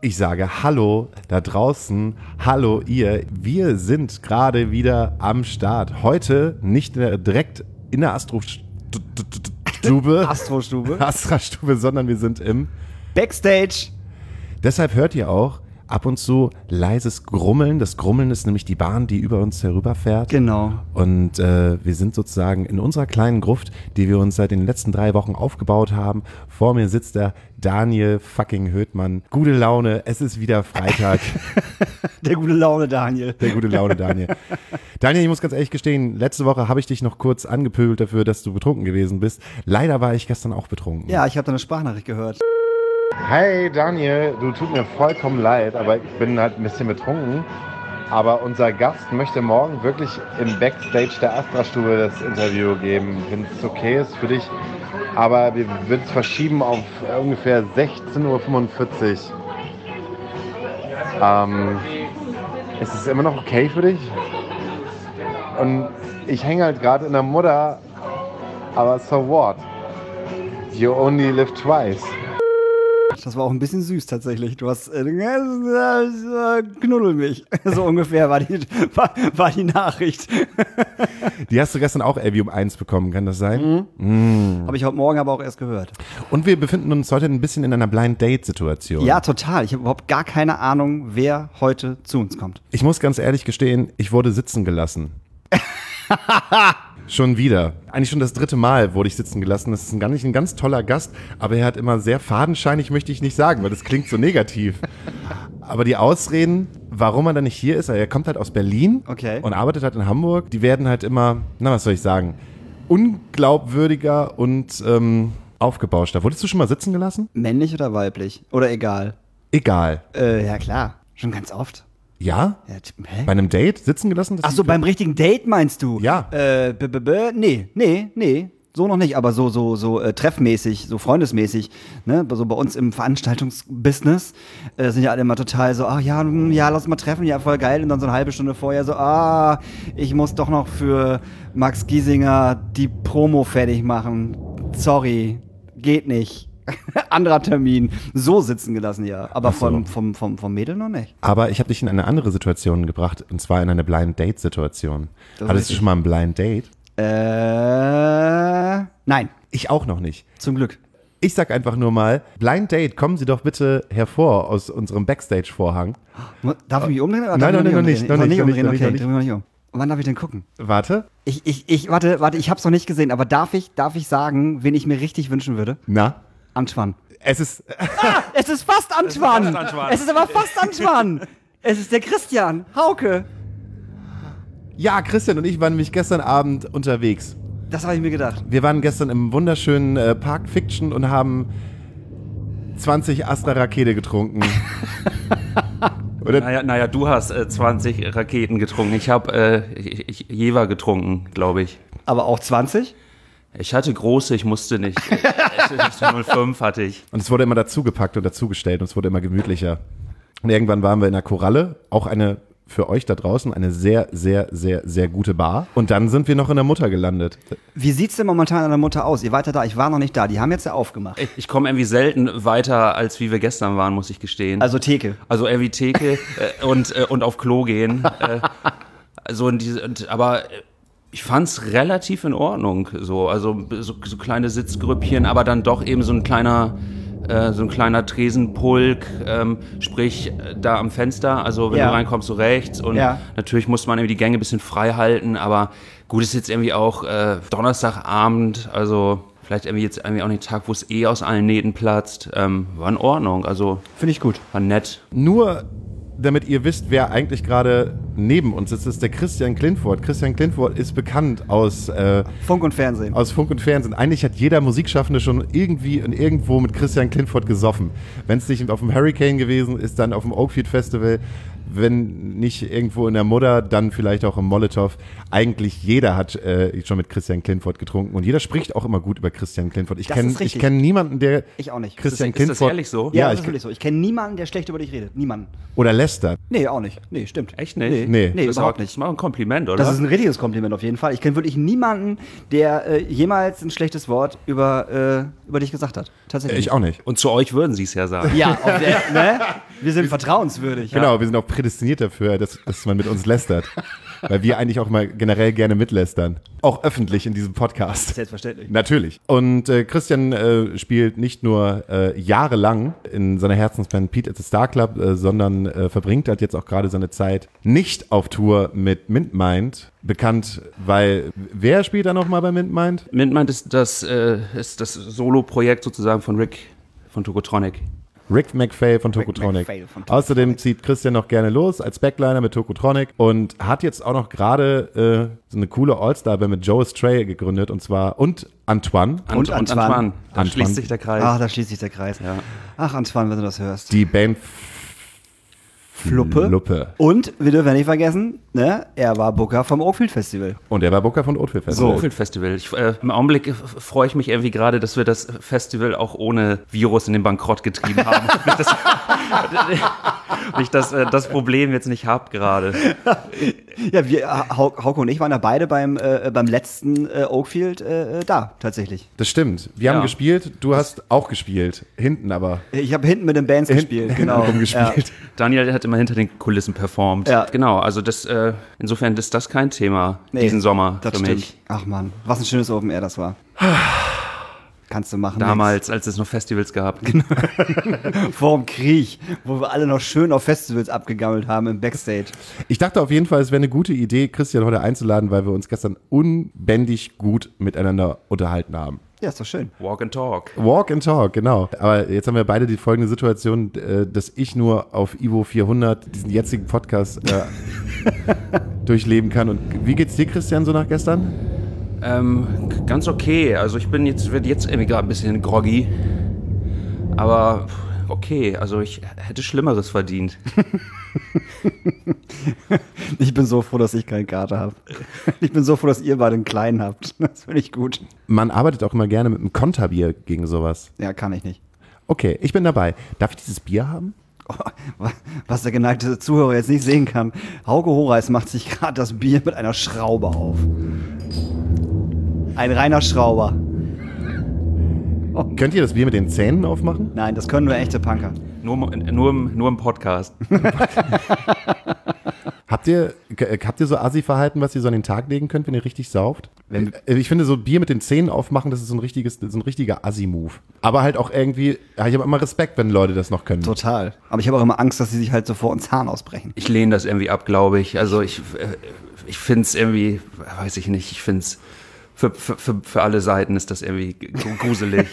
Ich sage Hallo da draußen, hallo ihr. Wir sind gerade wieder am Start. Heute nicht direkt in der Astrastube, sondern wir sind im Backstage. Deshalb hört ihr auch ab und zu leises Grummeln. Das Grummeln ist nämlich die Bahn, die über uns herüberfährt. Genau. Und wir sind sozusagen in unserer kleinen Gruft, die wir uns seit den letzten 3 Wochen aufgebaut haben. Vor mir sitzt der Daniel fucking Höhtmann. Gute Laune, es ist wieder Freitag. Der gute Laune Daniel. Daniel, ich muss ganz ehrlich gestehen, letzte Woche habe ich dich noch kurz angepöbelt dafür, dass du betrunken gewesen bist. Leider war ich gestern auch betrunken. Ja, ich habe deine Sprachnachricht gehört. Hey Daniel, du tut mir vollkommen leid, aber ich bin halt ein bisschen betrunken. Aber unser Gast möchte morgen wirklich im Backstage der Astra-Stube das Interview geben, wenn es okay ist für dich. Aber wir würden es verschieben auf ungefähr 16:45 Uhr. Ist es immer noch okay für dich? Und ich hänge halt gerade in der Mutter, aber so what? You only live twice. Das war auch ein bisschen süß tatsächlich. Du hast knuddel mich. So ungefähr war die Nachricht. Die hast du gestern auch irgendwie um 1 bekommen, kann das sein? Mhm. Habe ich heute Morgen aber auch erst gehört. Und wir befinden uns heute ein bisschen in einer Blind-Date-Situation. Ja, total. Ich habe überhaupt gar keine Ahnung, wer heute zu uns kommt. Ich muss ganz ehrlich gestehen, ich wurde sitzen gelassen. Schon wieder. Eigentlich schon das 3. Mal wurde ich sitzen gelassen. Das ist ein ganz toller Gast, aber er hat immer sehr fadenscheinig, möchte ich nicht sagen, weil das klingt so negativ. Aber die Ausreden, warum er dann nicht hier ist, er kommt halt aus Berlin und arbeitet halt in Hamburg, die werden halt immer, was soll ich sagen, unglaubwürdiger und aufgebauschter. Wurdest du schon mal sitzen gelassen? Männlich oder weiblich? Oder egal? Egal. Ja klar, schon ganz oft. Ja? Hä? Bei einem Date sitzen gelassen? Ach so, beim richtigen Date meinst du? Ja. Nee. So noch nicht, aber so treffmäßig, so freundesmäßig, ne? So bei uns im Veranstaltungsbusiness sind ja alle immer total so, ja, lass mal treffen, ja, voll geil. Und dann so eine halbe Stunde vorher so, ich muss doch noch für Max Giesinger die Promo fertig machen. Sorry, geht nicht. Anderer Termin. So sitzen gelassen, ja. Aber vom Mädel noch nicht. Aber ich habe dich in eine andere Situation gebracht, und zwar in eine Blind-Date-Situation. Hattest du schon mal ein Blind-Date? Nein. Ich auch noch nicht. Zum Glück. Ich sag einfach nur mal, Blind Date, kommen Sie doch bitte hervor aus unserem Backstage-Vorhang. Darf ich mich umdrehen? Nein, noch nicht. Okay, dreh mich noch nicht um. Wann darf ich denn gucken? Warte. Warte, ich hab's noch nicht gesehen, aber darf ich sagen, wen ich mir richtig wünschen würde? Na? Antoine. Es ist fast Antoine. Es ist aber fast Antoine. Es ist der Christian Hauke. Ja, Christian und ich waren nämlich gestern Abend unterwegs. Das habe ich mir gedacht. Wir waren gestern im wunderschönen Park Fiction und haben 20 Astra Rakete getrunken. Naja, du hast 20 Raketen getrunken. Ich habe Jever getrunken, glaube ich. Aber auch 20? Ich hatte große, ich musste nicht. 05 hatte ich. Und es wurde immer dazugepackt und dazugestellt und es wurde immer gemütlicher. Und irgendwann waren wir in der Koralle, auch eine für euch da draußen, eine sehr, sehr, sehr, sehr gute Bar. Und dann sind wir noch in der Mutter gelandet. Wie sieht's denn momentan in der Mutter aus? Ihr weiter da? Ich war noch nicht da. Die haben jetzt ja aufgemacht. Ich komme irgendwie selten weiter, als wie wir gestern waren, muss ich gestehen. Also Theke. Also irgendwie Theke und auf Klo gehen. Aber ich fand's relativ in Ordnung. Also so kleine Sitzgrüppchen, aber dann doch eben so ein kleiner Tresenpulk, sprich da am Fenster, also wenn du reinkommst, so rechts und natürlich muss man irgendwie die Gänge ein bisschen frei halten, aber gut, ist jetzt irgendwie auch Donnerstagabend, also vielleicht irgendwie jetzt irgendwie auch nicht Tag, wo es aus allen Nähten platzt, war in Ordnung, also finde ich gut, war nett. Nur damit ihr wisst, wer eigentlich gerade neben uns ist, ist der Christian Klintfort. Christian Klintfort ist bekannt aus Funk und Fernsehen. Aus Funk und Fernsehen. Eigentlich hat jeder Musikschaffende schon irgendwie und irgendwo mit Christian Klintfort gesoffen. Wenn es nicht auf dem Hurricane gewesen ist, dann auf dem Oakfield Festival. Wenn nicht irgendwo in der Mutter, dann vielleicht auch im Molotow. Eigentlich jeder hat schon mit Christian Klintfort getrunken und jeder spricht auch immer gut über Christian Klintfort. Ich kenn niemanden, der ich auch nicht. Christian Klintfort... Ist das ehrlich so? Ja, das ist wirklich so. Ich kenne niemanden, der schlecht über dich redet. Niemanden. Oder lästert. Nee, auch nicht. Nee, stimmt. Echt nicht? Nee, das überhaupt nicht. Das ist mal ein Kompliment, oder? Das ist ein richtiges Kompliment auf jeden Fall. Ich kenne wirklich niemanden, der jemals ein schlechtes Wort über dich gesagt hat. Tatsächlich. Ich auch nicht. Und zu euch würden sie es ja sagen. Ja, ne? Wir sind vertrauenswürdig. Genau, wir sind auch prädestiniert dafür, dass man mit uns lästert. Weil wir eigentlich auch mal generell gerne mitlästern. Auch öffentlich in diesem Podcast. Selbstverständlich. Natürlich. Und Christian spielt nicht nur jahrelang in seiner Herzensband Pete at the Star Club, sondern verbringt halt jetzt auch gerade seine Zeit nicht auf Tour mit MintMind. Bekannt, weil wer spielt da nochmal bei MintMind? MintMind ist das Solo-Projekt sozusagen von Rick von Tokotronic. Rick MacPhail von Tokotronic. Außerdem zieht Christian noch gerne los als Backliner mit Tokotronic und hat jetzt auch noch gerade so eine coole All-Star-Band mit Joe Stray gegründet und Antoine. Antoine. Da schließt sich der Kreis. Ach, da schließt sich der Kreis. Ja. Ach, Antoine, wenn du das hörst. Die Band Fluppe. Und wir dürfen ja nicht vergessen, ne, er war Booker vom Oakfield Festival. Und er war Booker von Oakfield Festival. Oakfield Festival. Im Augenblick freue ich mich irgendwie gerade, dass wir das Festival auch ohne Virus in den Bankrott getrieben haben. Nicht, dass das Problem jetzt nicht habt gerade. Ja, Hauke und ich waren ja beide beim letzten Oakfield da, tatsächlich. Das stimmt. Wir haben gespielt, du hast auch gespielt. Hinten aber. Ich habe hinten mit den Bands gespielt, genau. Rumgespielt. Ja. Daniel hat immer hinter den Kulissen performt. Ja. Genau, also insofern ist das kein Thema diesen Sommer das für stimmt. mich. Ach Mann, was ein schönes Open Air das war. Kannst du machen. Damals, als es noch Festivals gab. Vor dem Krieg, wo wir alle noch schön auf Festivals abgegammelt haben im Backstage. Ich dachte auf jeden Fall, es wäre eine gute Idee, Christian heute einzuladen, weil wir uns gestern unbändig gut miteinander unterhalten haben. Ja, ist doch schön. Walk and Talk. Walk and Talk, genau. Aber jetzt haben wir beide die folgende Situation, dass ich nur auf Ivo 400 diesen jetzigen Podcast durchleben kann. Und wie geht's dir, Christian, so nach gestern? Ganz okay. Also ich werde jetzt irgendwie gerade ein bisschen groggy. Aber okay, also ich hätte Schlimmeres verdient. Ich bin so froh, dass ich keinen Kater habe. Ich bin so froh, dass ihr beide einen kleinen habt. Das finde ich gut. Man arbeitet auch immer gerne mit einem Konterbier gegen sowas. Ja, kann ich nicht. Okay, ich bin dabei. Darf ich dieses Bier haben? Oh, was der geneigte Zuhörer jetzt nicht sehen kann. Hauke Horeis macht sich gerade das Bier mit einer Schraube auf. Ein reiner Schrauber. Oh. Könnt ihr das Bier mit den Zähnen aufmachen? Nein, das können nur echte Punker. Nur im Podcast. Habt ihr so Assi-Verhalten, was ihr so an den Tag legen könnt, wenn ihr richtig sauft? Ich finde, so Bier mit den Zähnen aufmachen, das ist so ein richtiger Assi-Move. Aber halt auch irgendwie, ich habe immer Respekt, wenn Leute das noch können. Total. Aber ich habe auch immer Angst, dass sie sich halt so vor uns Zahn ausbrechen. Ich lehne das irgendwie ab, glaube ich. Also ich finde es irgendwie, weiß ich nicht, ich finde es für alle Seiten ist das irgendwie gruselig.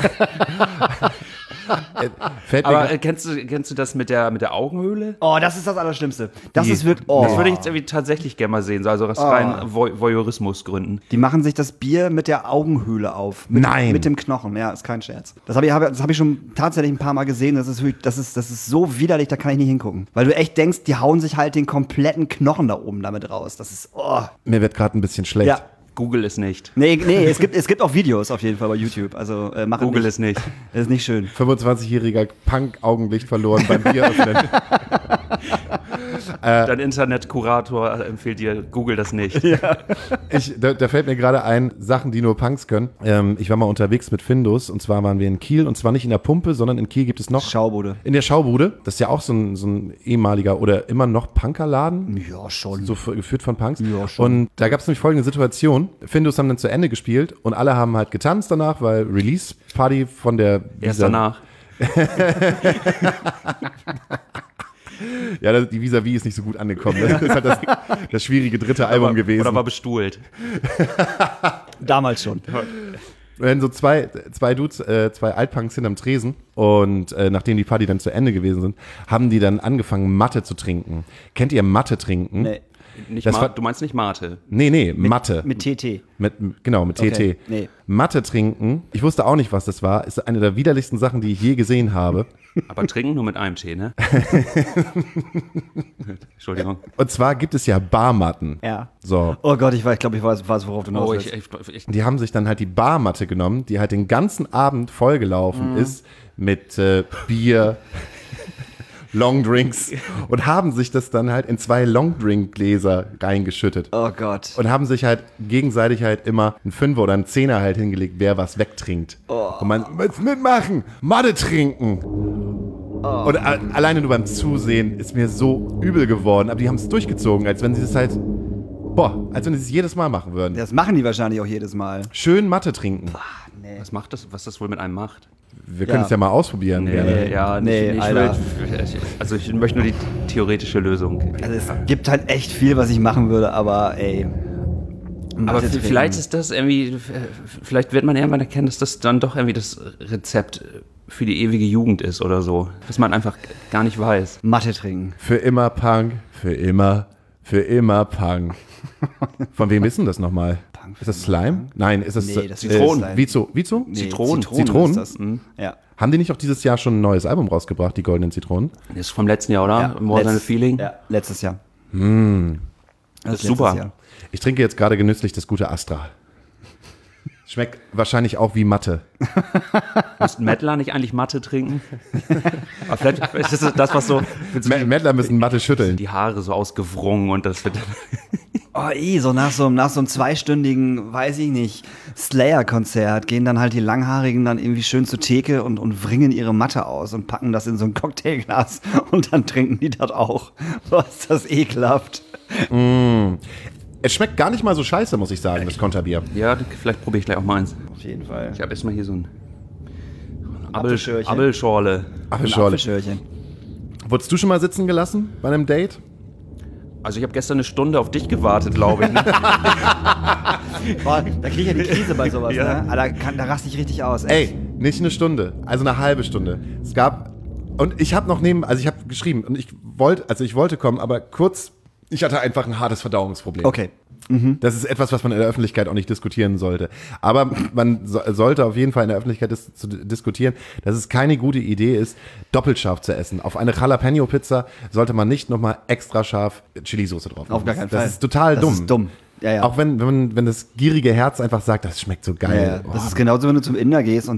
Aber kennst du das mit der Augenhöhle? Oh, das ist das Allerschlimmste. Das ist wirklich. Oh. Das würde ich jetzt irgendwie tatsächlich gerne mal sehen, also aus rein Voyeurismusgründen. Die machen sich das Bier mit der Augenhöhle auf. Nein. Mit dem Knochen, ja, ist kein Scherz. Das hab ich schon tatsächlich ein paar Mal gesehen. Das ist so widerlich, da kann ich nicht hingucken. Weil du echt denkst, die hauen sich halt den kompletten Knochen da oben damit raus. Das ist. Oh. Mir wird gerade ein bisschen schlecht. Ja. Google es nicht. Nee, es gibt auch Videos auf jeden Fall bei YouTube. Also Google es nicht. Das ist nicht schön. 25-jähriger Punk-Augenlicht verloren beim Bier öffnen. Dein Internetkurator empfiehlt dir, Google das nicht. Ja. Da fällt mir gerade ein, Sachen, die nur Punks können. Ich war mal unterwegs mit Findus und zwar waren wir in Kiel und zwar nicht in der Pumpe, sondern in Kiel gibt es noch Schaubude. In der Schaubude. Das ist ja auch so ein ehemaliger oder immer noch Punkerladen. Ja, schon. So geführt von Punks. Ja, schon. Und da gab es nämlich folgende Situation. Findus haben dann zu Ende gespielt und alle haben halt getanzt danach, weil Release-Party von der Erst danach. Ja, die Vis-a-vis ist nicht so gut angekommen. Das ist halt das schwierige dritte Album gewesen. Oder war bestuhlt. Damals schon. Wenn so zwei Dudes, zwei Altpunks hinterm Tresen und nachdem die Party dann zu Ende gewesen sind, haben die dann angefangen, Matte zu trinken. Kennt ihr Matte trinken? Nee. Du meinst nicht Mate? Nee, Matte. Mit TT. Mit TT. Nee. Matte trinken, ich wusste auch nicht, was das war, ist eine der widerlichsten Sachen, die ich je gesehen habe. Aber trinken nur mit einem Tee, ne? Entschuldigung. Und zwar gibt es ja Barmatten. Ja. So. Oh Gott, ich weiß, worauf du hinaus willst. Die haben sich dann halt die Barmatte genommen, die halt den ganzen Abend vollgelaufen ist mit Bier, Longdrinks und haben sich das dann halt in 2 Longdrink-Gläser reingeschüttet. Oh Gott. Und haben sich halt gegenseitig halt immer einen 5er oder einen 10er halt hingelegt, wer was wegtrinkt. Oh. Und man muss mitmachen, Matte trinken. Und alleine nur beim Zusehen ist mir so übel geworden. Aber die haben es durchgezogen, als wenn sie es halt, als wenn sie es jedes Mal machen würden. Das machen die wahrscheinlich auch jedes Mal. Schön Mathe trinken. Nee. Was das wohl mit einem macht? Wir können es ja mal ausprobieren. Ich möchte nur die theoretische Lösung. Also es gibt halt echt viel, was ich machen würde, aber ey. Aber vielleicht ist das irgendwie, vielleicht wird man irgendwann erkennen, dass das dann doch irgendwie das Rezept für die ewige Jugend ist oder so. Was man einfach gar nicht weiß. Mathe trinken. Für immer Punk, für immer Punk. Von wem ist denn das nochmal? Ist das Slime? Nein, ist das Zitronen. Vizo? Nee, Zitronen? Ist das. Ja. Haben die nicht auch dieses Jahr schon ein neues Album rausgebracht, die Goldenen Zitronen? Das ist vom letzten Jahr, oder? Ja, More Than a Feeling? Ja, letztes Jahr. Das ist super. Jahr. Ich trinke jetzt gerade genüsslich das gute Astra. Schmeckt wahrscheinlich auch wie Mathe. Muss Mettler nicht eigentlich Mathe trinken? Aber vielleicht ist das, was so... Mettler müssen Mathe schütteln. Die Haare so ausgewrungen und das wird... So nach so einem 2-stündigen, weiß ich nicht, Slayer-Konzert gehen dann halt die Langhaarigen dann irgendwie schön zur Theke und wringen ihre Matte aus und packen das in so ein Cocktailglas und dann trinken die das auch. So ist das ekelhaft. Es schmeckt gar nicht mal so scheiße, muss ich sagen, das Konterbier. Ja, vielleicht probiere ich gleich auch mal eins. Auf jeden Fall. Ich habe erstmal hier so ein Apfelschörchen. Apfelschorle. Apfelschörchen. Wurdest du schon mal sitzen gelassen bei einem Date? Also ich habe gestern eine Stunde auf dich gewartet, glaube ich. Ne? Boah, da kriege ich ja die Krise bei sowas, Ja. ne? Da raste ich richtig aus. Ey, nicht eine Stunde, also eine halbe Stunde. Es gab, und ich habe noch ich habe geschrieben und ich wollte kommen, aber kurz, ich hatte einfach ein hartes Verdauungsproblem. Okay. Das ist etwas, was man in der Öffentlichkeit auch nicht diskutieren sollte. Aber man sollte auf jeden Fall in der Öffentlichkeit diskutieren, dass es keine gute Idee ist, doppelt scharf zu essen. Auf eine Jalapeno-Pizza sollte man nicht nochmal extra scharf Chili-Soße drauf machen. Auf gar keinen Fall. Das ist total dumm. Das ist dumm. Ja. Auch wenn das gierige Herz einfach sagt, das schmeckt so geil. Ja. Das ist genauso, wenn du zum Inder gehst und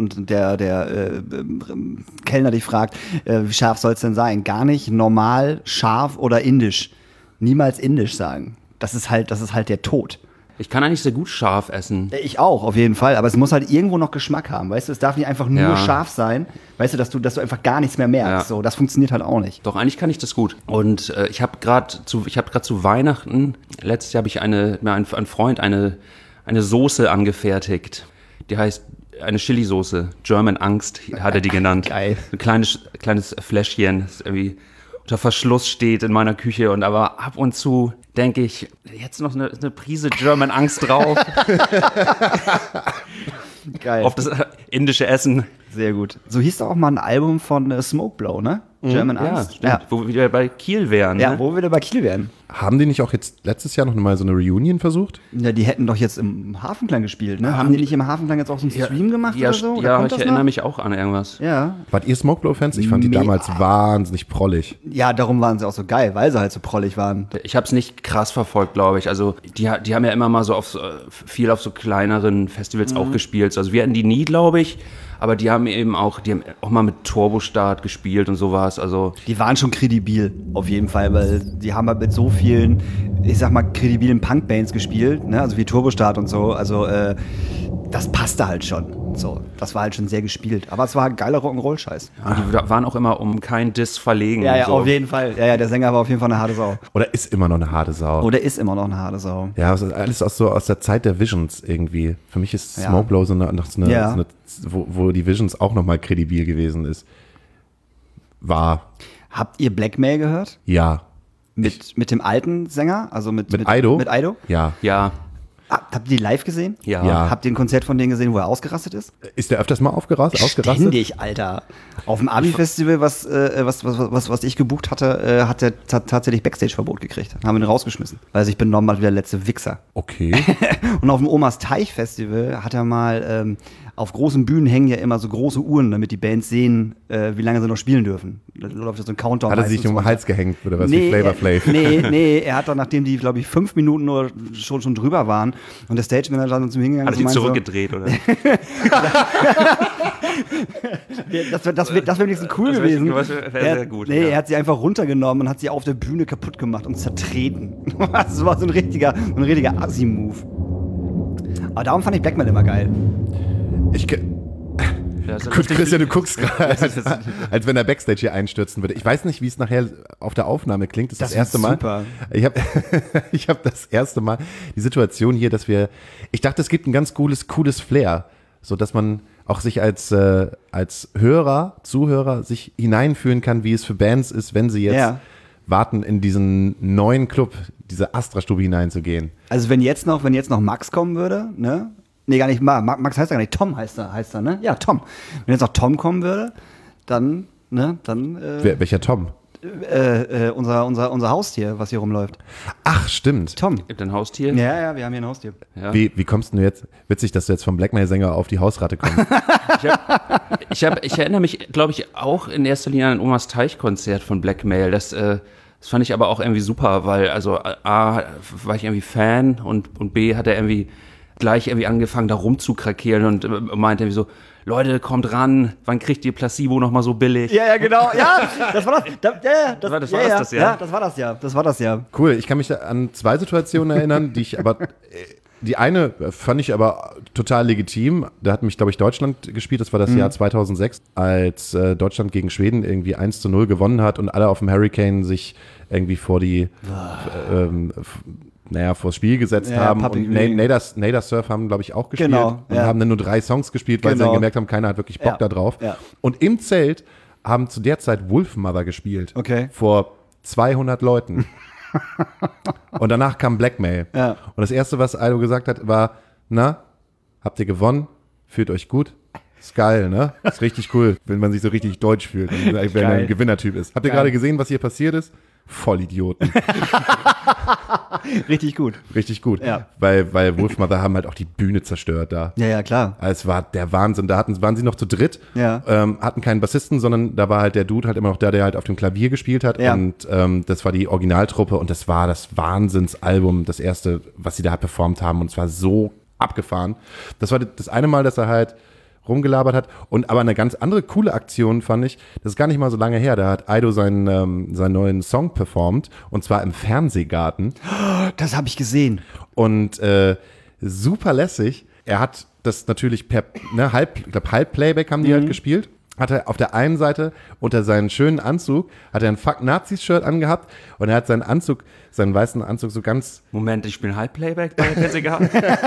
der Kellner dich fragt, wie scharf soll es denn sein? Gar nicht normal, scharf oder indisch. Niemals indisch sagen. Das ist halt der Tod. Ich kann eigentlich sehr gut scharf essen. Ich auch, auf jeden Fall. Aber es muss halt irgendwo noch Geschmack haben, weißt du? Es darf nicht einfach nur scharf sein, weißt du, dass du einfach gar nichts mehr merkst. Ja. So, das funktioniert halt auch nicht. Doch, eigentlich kann ich das gut. Und ich habe gerade zu Weihnachten, letztes Jahr habe ich ein Freund eine Soße angefertigt. Die heißt eine Chili-Soße. German Angst hat er die genannt. Geil. Ein kleines Fläschchen, das irgendwie unter Verschluss steht in meiner Küche. Und aber ab und zu denke ich, jetzt noch eine Prise German Angst drauf. Geil. Auf das indische Essen. Sehr gut. So hieß doch auch mal ein Album von Smokeblow, ne? German Angst. Stimmt. Wo wir wieder bei Kiel wären. Ja, ne? wo wir wieder bei Kiel wären. Haben die nicht auch jetzt letztes Jahr noch mal so eine Reunion versucht? Ja, die hätten doch jetzt im Hafenklang gespielt, ne? Haben die nicht im Hafenklang jetzt auch so einen Stream gemacht oder so? Oder Ja, kommt ich das erinnere noch? mich auch an irgendwas. Ja. Wart ihr Smokeblow-Fans? Ich fand die damals wahnsinnig prollig. Ja, darum waren sie auch so geil, weil sie halt so prollig waren. Ich habe es nicht krass verfolgt, glaube ich. Also die haben ja immer mal so viel auf so kleineren Festivals auch gespielt. Also wir hatten die nie, glaube ich. Aber die haben auch mal mit Turbostart gespielt und sowas. Also Die waren schon kredibil, auf jeden Fall, weil die haben halt mit so vielen, ich sag mal, kredibilen Punkbands gespielt, ne? Also wie Turbostart und so. Also das passte halt schon. So, das war halt schon sehr gespielt. Aber es war ein geiler Rock'n'Roll-Scheiß. und die waren auch immer um kein Diss verlegen. Ja, so. auf jeden Fall. Ja, der Sänger war auf jeden Fall eine harte Sau. Oder ist immer noch eine harte Sau. Oder ist immer noch eine harte Sau. Ja, das ist alles aus der Zeit der Visions irgendwie. Für mich ist Ja. Smokeblow so eine Ja. wo die Visions auch noch mal kredibil gewesen ist. Habt ihr Blackmail gehört? Ja. Mit dem alten Sänger? Also mit Aido? Mit Aido? Ja. Habt ihr die live gesehen? Ja. Ja. Habt ihr ein Konzert von denen gesehen, wo er ausgerastet ist? Ist der öfters mal ausgerastet? Ständig, Alter. Auf dem Abi-Festival, was ich gebucht hatte, hat er tatsächlich Backstage-Verbot gekriegt. Haben ihn rausgeschmissen, weil er sich benommen hat wie der letzte Wichser. Okay. Und auf dem Omas Teich-Festival hat er mal, auf großen Bühnen hängen ja immer so große Uhren, damit die Bands sehen, wie lange sie noch spielen dürfen. Da läuft so ein Countdown. Hat er sich meistens um den runter. Hals gehängt oder was wie Flavor Flav? Nee, er hat dann, nachdem die, glaube ich, 5 Minuten nur schon drüber waren und der Stage-Manager dann zu ihm hingegangen Hat er und sich so zurückgedreht, oder? Das wäre wenigstens cool Das gewesen. wäre sehr gut, Nee, ja. er hat sie einfach runtergenommen und hat sie auf der Bühne kaputt gemacht und zertreten. Das war so ein richtiger Assi-Move. Aber darum fand ich Blackmail immer geil. Ja, Gut, Christian, du guckst gerade, als wenn der Backstage hier einstürzen würde. Ich weiß nicht, wie es nachher auf der Aufnahme klingt. Das erste Mal. Super. Ich hab das erste Mal die Situation hier, dass ich dachte, es gibt ein ganz cooles Flair, so dass man auch sich als Zuhörer sich hineinfühlen kann, wie es für Bands ist, wenn sie jetzt warten, in diesen neuen Club, diese Astra-Stube hineinzugehen. Also wenn jetzt noch Max kommen würde, ne? Nee, gar nicht Max heißt er gar nicht, Tom heißt er, ne? Ja, Tom. Wenn jetzt noch Tom kommen würde, dann, ne, dann welcher Tom? Unser Haustier, was hier rumläuft. Ach, stimmt. Tom. Gibt ein Haustier? Ja, wir haben hier ein Haustier. Ja. Wie kommst du jetzt? Witzig, dass du jetzt vom Blackmail-Sänger auf die Hausratte kommst. Ich erinnere mich, glaube ich, auch in erster Linie an ein Omas Teich-Konzert von Blackmail. Das fand ich aber auch irgendwie super, weil also A, war ich irgendwie Fan und B, hat er irgendwie gleich irgendwie angefangen, da rumzukrakeelen und meinte irgendwie so, Leute, kommt ran, wann kriegt ihr Placebo noch mal so billig? Ja, genau. Ja, das war das. Das war das, ja. Cool, ich kann mich an 2 Situationen erinnern, die eine fand ich aber total legitim. Da hat mich, glaube ich, Deutschland gespielt. Das war das Jahr 2006, als Deutschland gegen Schweden irgendwie 1:0 gewonnen hat und alle auf dem Hurricane sich irgendwie vors Spiel gesetzt haben. Und Nader Surf haben, glaube ich, auch gespielt. Genau, und haben dann nur 3 Songs gespielt, weil sie dann gemerkt haben, keiner hat wirklich Bock da drauf. Ja. Und im Zelt haben zu der Zeit Wolfmother gespielt. Okay. Vor 200 Leuten. Und danach kam Blackmail. Ja. Und das Erste, was Aido gesagt hat, war, na, habt ihr gewonnen? Fühlt euch gut? Ist geil, ne? Ist richtig cool, wenn man sich so richtig deutsch fühlt, wenn man ein Gewinnertyp ist. Habt ihr gerade gesehen, was hier passiert ist? Vollidioten. Richtig gut. Richtig gut. Ja. Weil Wolfmother haben halt auch die Bühne zerstört da. Ja, klar. Es war der Wahnsinn. Da waren sie noch zu dritt, ja. Hatten keinen Bassisten, sondern da war halt der Dude halt immer noch der halt auf dem Klavier gespielt hat. Ja. Und das war die Originaltruppe und das war das Wahnsinnsalbum, das erste, was sie da performt haben. Und es war so abgefahren. Das war das eine Mal, dass er halt rumgelabert hat. Und aber eine ganz andere coole Aktion fand ich, das ist gar nicht mal so lange her, da hat Aido seinen neuen Song performt und zwar im Fernsehgarten. Das habe ich gesehen. Und super lässig. Er hat das natürlich Halb-Playback haben die halt gespielt. Hat er auf der einen Seite unter seinen schönen Anzug, hat er ein Fuck-Nazis-Shirt angehabt und er hat seinen weißen Anzug so ganz... Moment, ich spiele Halb-Playback bei der Fernsehgarten?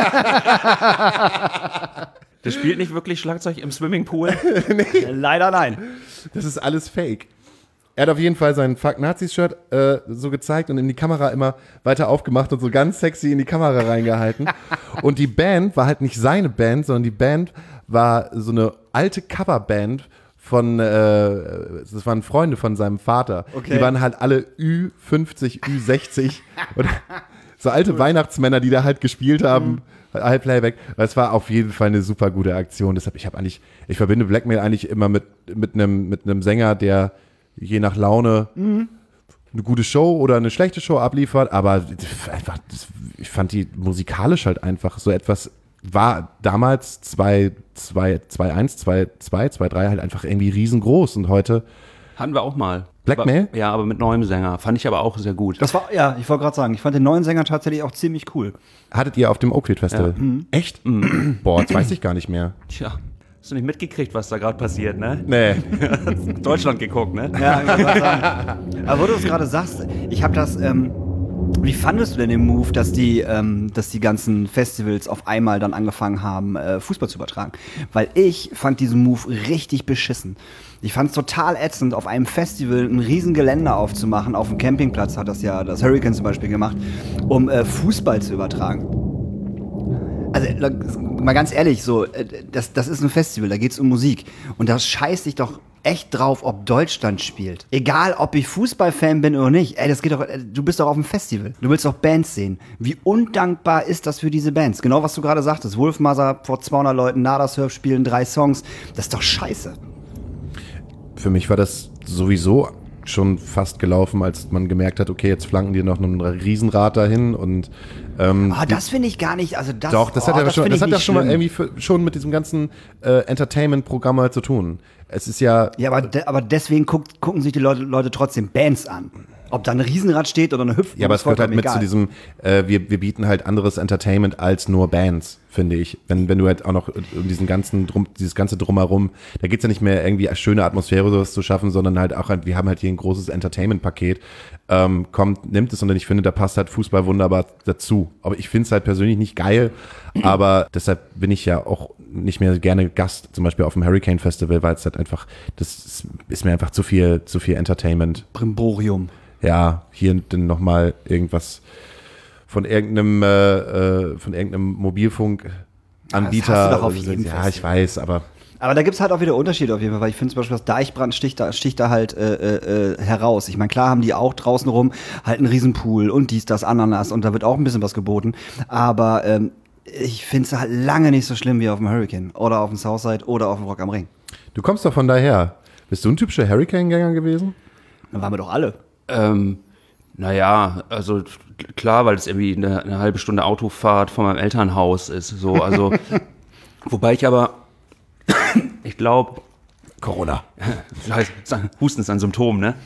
Der spielt nicht wirklich Schlagzeug im Swimmingpool? Nee. Leider nein. Das ist alles fake. Er hat auf jeden Fall sein Fuck-Nazis-Shirt so gezeigt und in die Kamera immer weiter aufgemacht und so ganz sexy in die Kamera reingehalten. Und die Band war halt nicht seine Band, sondern die Band war so eine alte Coverband von, das waren Freunde von seinem Vater. Okay. Die waren halt alle Ü50, Ü60 und so alte Weihnachtsmänner, die da halt gespielt haben. Halb-Playback. Das war auf jeden Fall eine super gute Aktion. Deshalb, ich verbinde Blackmail eigentlich immer mit einem Sänger, der je nach Laune eine gute Show oder eine schlechte Show abliefert, aber einfach, ich fand die musikalisch halt einfach so etwas, war damals 2.1, 2.2, 2.3 halt einfach irgendwie riesengroß und heute hatten wir auch mal. Blackmail? Ja, aber mit neuem Sänger. Fand ich aber auch sehr gut. Das war, ja, ich wollte gerade sagen, ich fand den neuen Sänger tatsächlich auch ziemlich cool. Hattet ihr auf dem Oakland Festival? Ja. Echt? Boah, das weiß ich gar nicht mehr. Tja, hast du nicht mitgekriegt, was da gerade passiert, ne? Nee. Deutschland geguckt, ne? Ja, ich wollte sagen. Aber wo du es gerade sagst, ich habe das, wie fandest du denn den Move, dass die ganzen Festivals auf einmal dann angefangen haben, Fußball zu übertragen? Weil ich fand diesen Move richtig beschissen. Ich fand es total ätzend, auf einem Festival ein riesen Geländer aufzumachen. Auf dem Campingplatz hat das ja das Hurricane zum Beispiel gemacht, um Fußball zu übertragen. Also mal ganz ehrlich, so das ist ein Festival, da geht's um Musik. Und da scheiß ich doch echt drauf, ob Deutschland spielt. Egal, ob ich Fußballfan bin oder nicht. Ey, das geht doch, du bist doch auf dem Festival. Du willst doch Bands sehen. Wie undankbar ist das für diese Bands? Genau, was du gerade sagtest. Wolfmother vor 200 Leuten, Nader Surf spielen 3 Songs. Das ist doch scheiße. Für mich war das sowieso schon fast gelaufen, als man gemerkt hat, okay, jetzt flanken die noch einen Riesenrad dahin und das finde ich gar nicht, also das doch, das hat ja schon mal irgendwie schon mit diesem ganzen Entertainment-Programm halt zu tun. Es ist ja... Ja, aber deswegen gucken sich die Leute trotzdem Bands an. Ob da ein Riesenrad steht oder eine Hüpfburg, Ja, aber es gehört halt mit egal. zu diesem, wir bieten halt anderes Entertainment als nur Bands, finde ich. Wenn du halt auch noch dieses ganze Drumherum, da geht's ja nicht mehr irgendwie schöne Atmosphäre sowas zu schaffen, sondern halt auch, wir haben halt hier ein großes Entertainment-Paket. Nimmt es, und ich finde, da passt halt Fußball wunderbar dazu. Aber ich finde es halt persönlich nicht geil, aber deshalb bin ich ja auch nicht mehr gerne Gast, zum Beispiel auf dem Hurricane Festival, weil es halt einfach, das ist mir einfach zu viel Entertainment. Brimborium. Ja, hier dann nochmal irgendwas von irgendeinem Mobilfunkanbieter. Das hast du doch auf jedem Ja, Festival. ich weiß, aber Da gibt's halt auch wieder Unterschiede auf jeden Fall, weil ich finde zum Beispiel, das Deichbrand sticht da halt heraus. Ich meine, klar haben die auch draußen rum halt einen Riesenpool und dies, das, Ananas und da wird auch ein bisschen was geboten, aber ich finde es halt lange nicht so schlimm wie auf dem Hurricane oder auf dem Southside oder auf dem Rock am Ring. du kommst doch von daher. Bist du ein typischer Hurricane-Gänger gewesen? Dann waren wir doch alle. Naja, also klar, weil es irgendwie eine halbe Stunde Autofahrt von meinem Elternhaus ist. So, also, wobei ich aber, ich glaube, Corona. Husten ist ein Symptom, ne?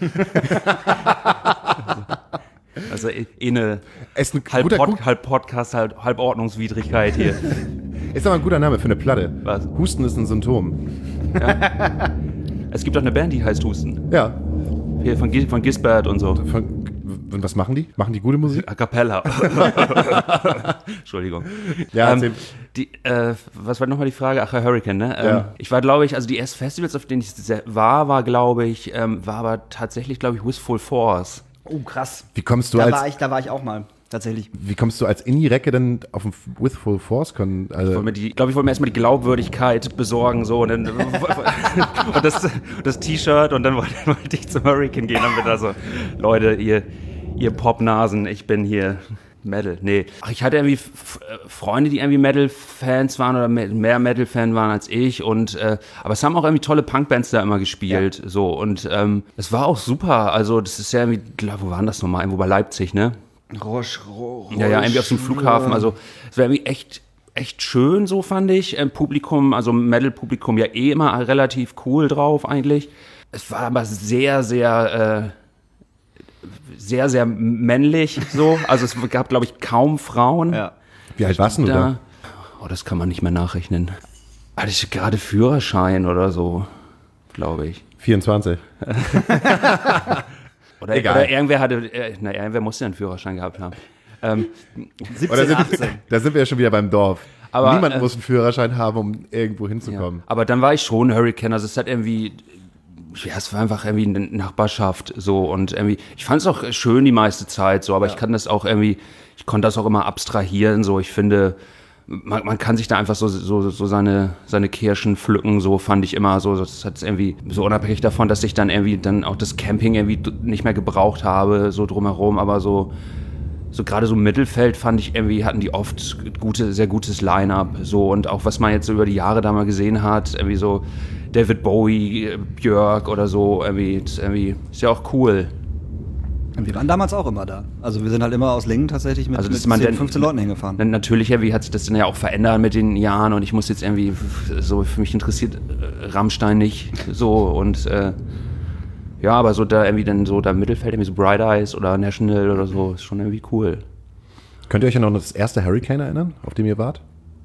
Also eine Ist ein halb, guter halb Podcast, halb Ordnungswidrigkeit hier. Ist aber ein guter Name für eine Platte. Was? Husten ist ein Symptom. Es gibt auch eine Band, die heißt Husten. Ja. Hier von Gisbert und so. Und was machen die? Machen die gute Musik? A cappella. Entschuldigung. Ja, was war nochmal die Frage? Ach, Hurricane, ne? Ja. Ich war, glaube ich, also die ersten Festivals, auf denen ich war, glaube ich, war aber tatsächlich, glaube ich, Wistful Force. Oh, krass. Wie kommst du Da als war ich auch mal, tatsächlich. Indie-Recke denn auf dem Withful Force können? Also, Ich glaube, ich wollte mir erstmal die Glaubwürdigkeit besorgen, so, und dann und das T-Shirt, und dann wollte ich zum Hurricane gehen, dann wird da so, Leute, ihr Popnasen, ich bin hier Metal. Nee. Ach, ich hatte irgendwie Freunde, die irgendwie Metal-Fans waren oder mehr Metal-Fan waren als ich, und aber es haben auch irgendwie tolle Punkbands da immer gespielt, so, und es war auch super, also das ist ja irgendwie, wo waren das nochmal? Irgendwo bei Leipzig, ne? Roche. Ja, irgendwie auf dem Flughafen, also es war irgendwie echt schön, so fand ich. Publikum, also Metal-Publikum ja eh immer relativ cool drauf eigentlich. Es war aber sehr, sehr männlich so. Also es gab, glaube ich, kaum Frauen. Ja. wie alt warst du da? Oh, das kann man nicht mehr nachrechnen. Hatte ich gerade Führerschein oder so, glaube ich. 24. Oder irgendwer musste ja einen Führerschein gehabt haben. 17, 18. Da sind wir ja schon wieder beim Dorf. Aber, Niemand muss einen Führerschein haben, um irgendwo hinzukommen. Ja. Aber dann war ich schon Hurricane, also es hat irgendwie, ja, es war einfach irgendwie eine Nachbarschaft so, und irgendwie, ich fand es auch schön die meiste Zeit so, aber ich kann das auch irgendwie, ich konnte das auch immer abstrahieren so, ich finde, man kann sich da einfach so seine Kirschen pflücken, so fand ich immer so, das hat irgendwie, so unabhängig davon, dass ich dann irgendwie dann auch das Camping irgendwie nicht mehr gebraucht habe, so drumherum, aber so gerade so im Mittelfeld fand ich irgendwie, hatten die oft sehr gutes Line-Up, so, und auch was man jetzt so über die Jahre da mal gesehen hat, irgendwie so David Bowie, Björk oder so, irgendwie ist ja auch cool. Und wir waren damals auch immer da. Also wir sind halt immer aus Lingen tatsächlich mit 10, 15 Leuten hingefahren. Dann natürlich irgendwie hat sich das dann ja auch verändert mit den Jahren, und ich muss jetzt irgendwie, so für mich interessiert Rammstein nicht so, und ja, aber so da irgendwie dann so da im Mittelfeld irgendwie so Bright Eyes oder National oder so, ist schon irgendwie cool. Könnt ihr euch ja noch an das erste Hurricane erinnern, auf dem ihr wart?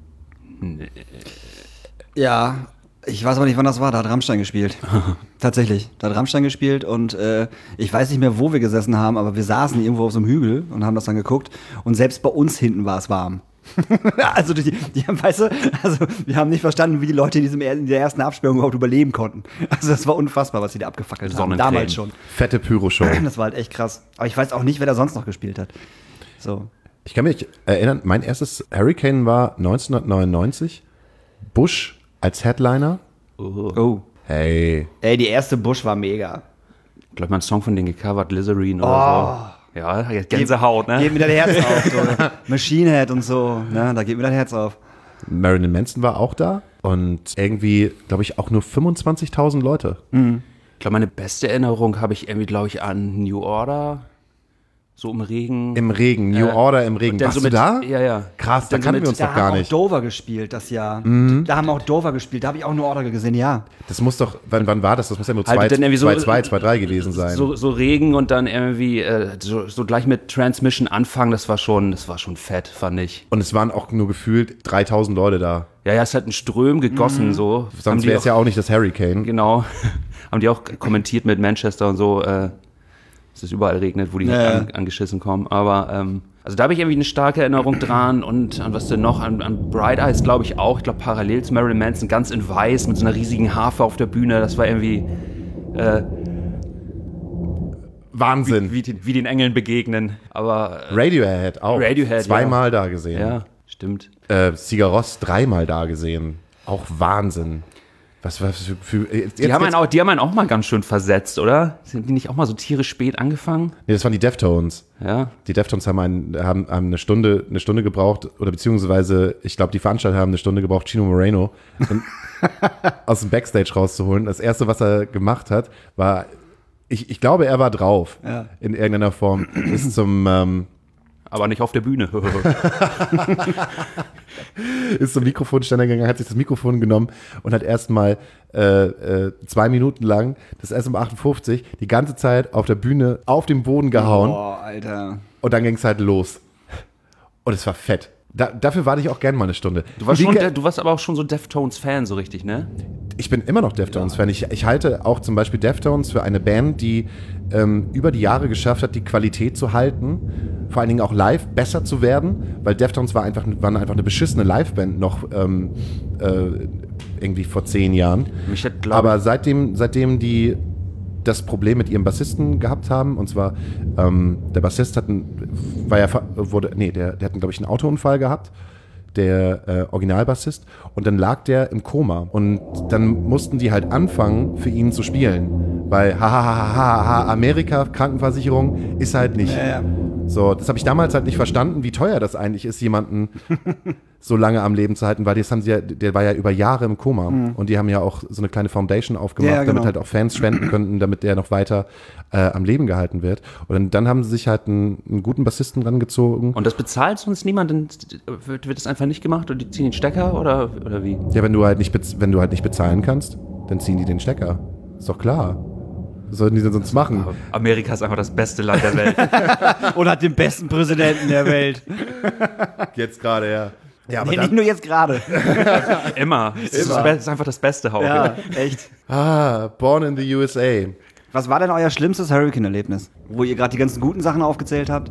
Ja, ich weiß aber nicht, wann das war. Da hat Rammstein gespielt. Tatsächlich. Da hat Rammstein gespielt, und ich weiß nicht mehr, wo wir gesessen haben, aber wir saßen irgendwo auf so einem Hügel und haben das dann geguckt, und selbst bei uns hinten war es warm. Also, weißt du, also wir haben nicht verstanden, wie die Leute in der ersten Absperrung überhaupt überleben konnten. Also das war unfassbar, was sie da abgefackelt haben. Damals schon. Fette Pyro-Show. Das war halt echt krass. Aber ich weiß auch nicht, wer da sonst noch gespielt hat. So. Ich kann mich erinnern, mein erstes Hurricane war 1999. Bush als Headliner. Oh. Hey. Ey, die erste Bush war mega. Ich glaube, mal einen Song von denen gecovert, Glycerine oder so. Ja, Gänsehaut, ne? Geht mir das Herz auf. So. Machine Head und so, ne? Da geht mir das Herz auf. Marilyn Manson war auch da, und irgendwie, glaube ich, auch nur 25.000 Leute. Ich glaube, meine beste Erinnerung habe ich irgendwie, glaube ich, an New Order. So im Regen. Im Regen, New Order im Regen. Warst du da? Ja, ja. Krass, da kannten wir uns doch gar nicht. Da haben auch Dover gespielt das Jahr. Da haben auch Dover gespielt, da habe ich auch New Order gesehen, ja. Das muss doch, wann war das? Das muss ja nur Halt dann irgendwie 2-3 gewesen sein. So Regen und dann irgendwie so gleich mit Transmission anfangen, das war schon fett, fand ich. Und es waren auch nur gefühlt 3000 Leute da. Ja, es hat ein Ström gegossen, so. Sonst wäre es ja auch nicht das Hurricane. Genau. Haben die auch kommentiert mit Manchester und so, dass es überall regnet, wo die angeschissen kommen. Aber also da habe ich irgendwie eine starke Erinnerung dran und an was denn noch? An Bright Eyes glaube ich auch. Ich glaube parallel zu Marilyn Manson, ganz in weiß mit so einer riesigen Harfe auf der Bühne. Das war irgendwie Wahnsinn. Wie den Engeln begegnen. Aber Radiohead auch. Zweimal da gesehen. Ja, stimmt. Sigur Rós 3-mal da gesehen. Auch Wahnsinn. Was für die haben einen auch mal ganz schön versetzt, oder? Sind die nicht auch mal so tierisch spät angefangen? Nee, das waren die Deftones. Ja. Die Deftones haben eine Stunde gebraucht, oder beziehungsweise, ich glaube, die Veranstalter haben eine Stunde gebraucht, Chino Moreno aus dem Backstage rauszuholen. Das Erste, was er gemacht hat, war, ich glaube, er war drauf, in irgendeiner Form, bis zum aber nicht auf der Bühne. Ist zum Mikrofonständer gegangen, hat sich das Mikrofon genommen und hat erstmal 2 Minuten lang, das SM58, die ganze Zeit auf der Bühne auf den Boden gehauen. Boah, Alter. Und dann ging es halt los. Und es war fett. Dafür warte ich auch gerne mal eine Stunde. Du warst aber auch schon so Deftones-Fan, so richtig, ne? Ich bin immer noch Deftones-Fan. Ich halte auch zum Beispiel Deftones für eine Band, die über die Jahre geschafft hat, die Qualität zu halten, vor allen Dingen auch live besser zu werden, weil Deftones waren einfach eine beschissene Liveband noch irgendwie vor 10 Jahren. Aber seitdem die das Problem mit ihrem Bassisten gehabt haben, und zwar der Bassist der hat, glaube ich, einen Autounfall gehabt, der Originalbassist, und dann lag der im Koma und dann mussten die halt anfangen, für ihn zu spielen, weil Amerika, Krankenversicherung ist halt nicht. So, das habe ich damals halt nicht verstanden, wie teuer das eigentlich ist, jemanden so lange am Leben zu halten, weil der war ja über Jahre im Koma und die haben ja auch so eine kleine Foundation aufgemacht, damit halt auch Fans spenden könnten, damit der noch weiter am Leben gehalten wird. Und dann haben sie sich halt einen guten Bassisten rangezogen. Und das bezahlt sonst niemand? Wird das einfach nicht gemacht und die ziehen den Stecker oder wie? Ja, wenn du halt nicht bezahlen kannst, dann ziehen die den Stecker. Ist doch klar. Was sollten die denn sonst machen? Amerika ist einfach das beste Land der Welt. Und hat den besten Präsidenten der Welt. Jetzt gerade, ja. Ja, aber nicht nur jetzt gerade. Immer. Es ist einfach das beste Haupt. Ja, echt. Born in the USA. Was war denn euer schlimmstes Hurricane-Erlebnis? Wo ihr gerade die ganzen guten Sachen aufgezählt habt?